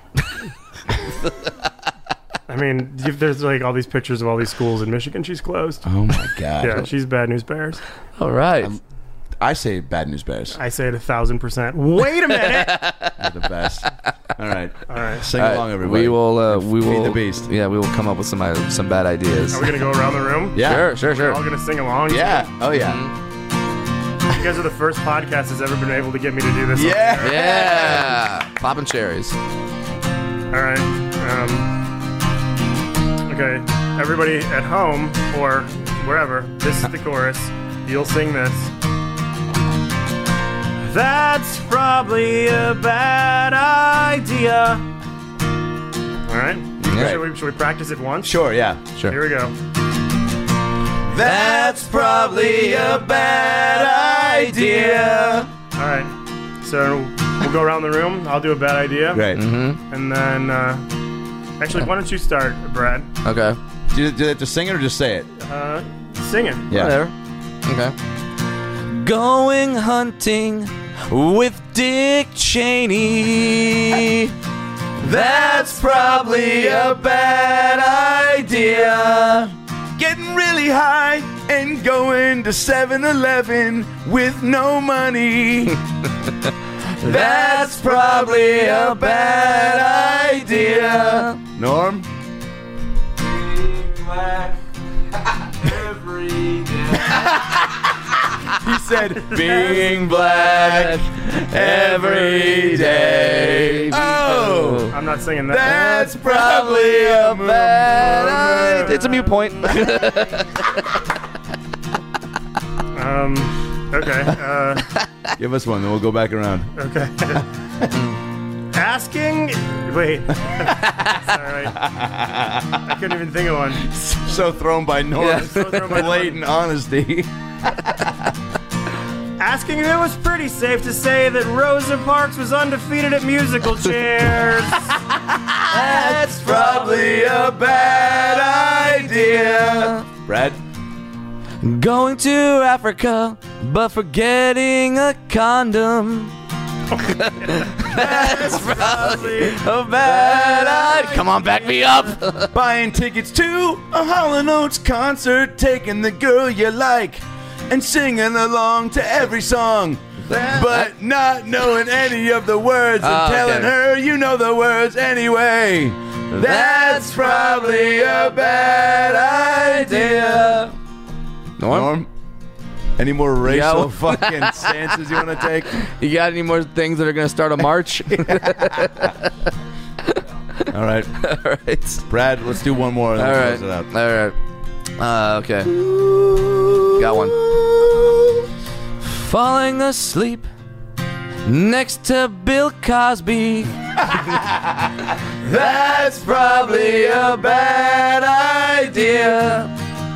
I mean, there's like all these pictures of all these schools in Michigan she's closed. Oh, my God. Yeah, she's bad news bears. All right. I say bad news bears. I say it 1,000%. Wait a minute. They're the best. All right. All right. Sing along, everybody. We will. We Feed will. the beast. Yeah, we will come up with some bad ideas. Are we going to go around the room? Yeah. Sure. We're all going to sing along? Yeah. Oh, yeah. You guys are the first podcast that's ever been able to get me to do this. Yeah. Yeah. Popping cherries. All right. Okay. Everybody at home or wherever, this is the chorus. You'll sing this. That's probably a bad idea. All right. Yeah. Should we practice it once? Sure, yeah. Sure. Here we go. That's probably a bad idea. All right. So we'll go around the room. I'll do a bad idea. Great. And then, actually, why don't you start, Brad? Okay. Do they have to sing it or just say it? Sing it. Yeah. Whatever. Okay. Going hunting with Dick Cheney. That's probably a bad idea. Getting really high and going to 7-Eleven with no money. That's probably a bad idea. Norm? He said, being black every day. Oh, I'm not singing that. that's probably a bad idea. It's a mute point. Okay. Give us one, then we'll go back around. Okay. Asking. Wait. Sorry. I couldn't even think of one. So thrown by Norm. Yeah. So thrown by Blatant honesty. Asking if it was pretty safe to say that Rosa Parks was undefeated at musical chairs. That's probably a bad idea. Brad? Going to Africa, but forgetting a condom. That's probably A bad idea. Come on, back me up. Buying tickets to a Hall & Oates concert, taking the girl you like, and singing along to every song. but not knowing any of the words and Oh, telling okay. her you know the words anyway. That's probably a bad idea. Norm? Any more racial Yeah. fucking stances you want to take? You got any more things that are going to start a march? All right. All right. Brad, let's do one more and All then right. close it out. All right. Okay. Got one. Falling asleep next to Bill Cosby. That's probably a bad idea.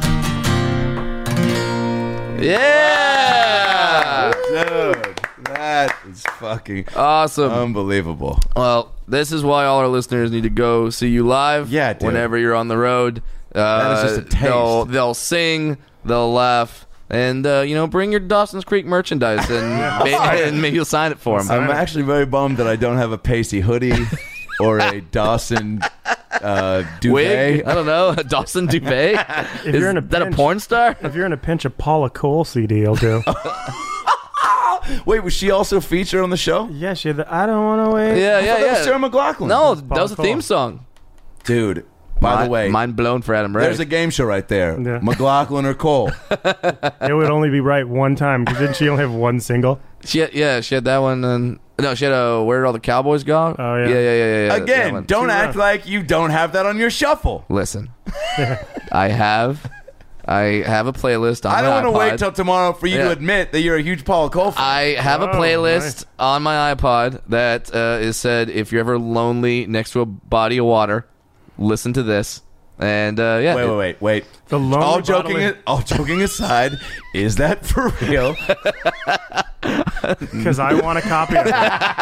Yeah. Dude, that is fucking Awesome. unbelievable. Well, this is why all our listeners need to go see you live. Yeah, dude. Whenever you're on the road. That is just a taste. They'll sing, they'll laugh, and bring your Dawson's Creek merchandise, and maybe you'll sign it for them. I'm actually very bummed that I don't have a Pacey hoodie or a Dawson duvet. Wig? I don't know. A Dawson duvet? If you're in a that a pinch- porn star? If you're in a pinch, a Paula Cole CD will do. Wait, was she also featured on the show? Yeah, she had the I don't want to wait. Yeah, I thought that was Sarah McLachlan. No, That's that was a Paul theme Cole. song. Dude, by the way, Mind blown for Adam Ray. there's a game show right there. Yeah. McLaughlin or Cole. It would only be right one time because didn't she only have one single? She had that one. And no, she had a Where Did All the Cowboys Go? Oh, yeah. Yeah. that Again, one. don't Too act rough. like you don't have that on your shuffle. Listen. I have a playlist on I don't my want to iPod. wait till tomorrow for you to Yeah. admit that you're a huge Paula Cole fan. I have a Oh, playlist nice. on my iPod that is said, if you're ever lonely next to a body of water, listen to this. And yeah. Wait. The lonely All joking aside, is that for real? because I want a copy of it.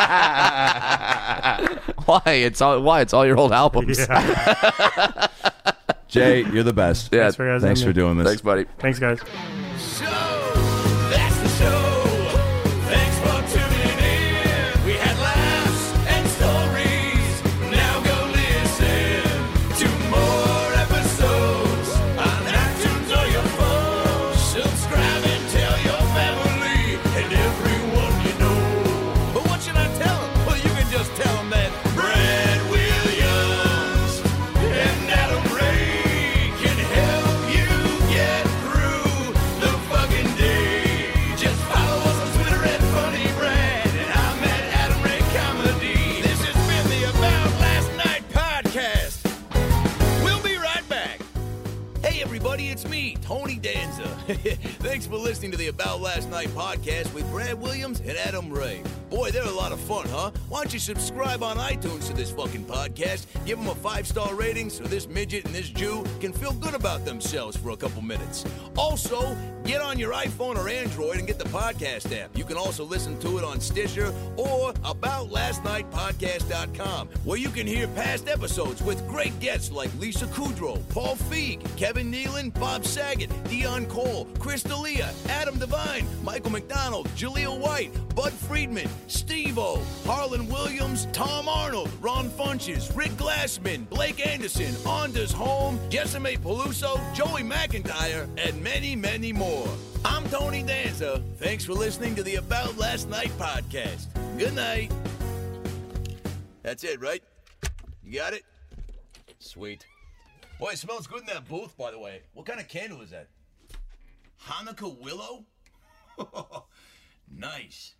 Why? It's all your old albums. Yeah. Jay, you're the best. Yeah. Thanks for guys Thanks having for me. doing this. Thanks, buddy. Thanks, guys. Show. That's the show. Thanks for tuning in. We had laughs and stories. Now go listen to more episodes on iTunes or your phone. Subscribe and tell your family and everyone you know. But what should I tell them? Well, you can just tell them that Brad Williams and Adam Ray can help you get through the fucking day. Just follow us on Twitter at Funny Brad, and I'm at Adam Ray Comedy. This has been the About Last Night podcast. We'll be right back. Hey everybody, it's me, Tony Danza. Thanks for listening to the About Last Night podcast with Brad Williams and Adam Ray. Boy, they're a lot of fun, huh? Why don't you subscribe on iTunes to this fucking podcast, give them a 5-star rating so this midget and this Jew can feel good about themselves for a couple minutes. Also, get on your iPhone or Android and get the podcast app. You can also listen to it on Stitcher or AboutLastNightPodcast.com, where you can hear past episodes with great guests like Lisa Kudrow, Paul Feig, Kevin Nealon, Bob Saget, Dion Cole, Chris D'Elia, Adam Devine, Michael McDonald, Jaleel White, Bud Friedman, Steve-O, Harlan Williams, Tom Arnold, Ron Funches, Rick Glassman, Blake Anderson, Anders Holm, Jessime Peluso, Joey McIntyre, and many, many more. I'm Tony Danza. Thanks for listening to the About Last Night podcast. Good night. That's it, right? You got it? Sweet. Boy, it smells good in that booth, by the way. What kind of candle is that? Hanukkah willow? Nice.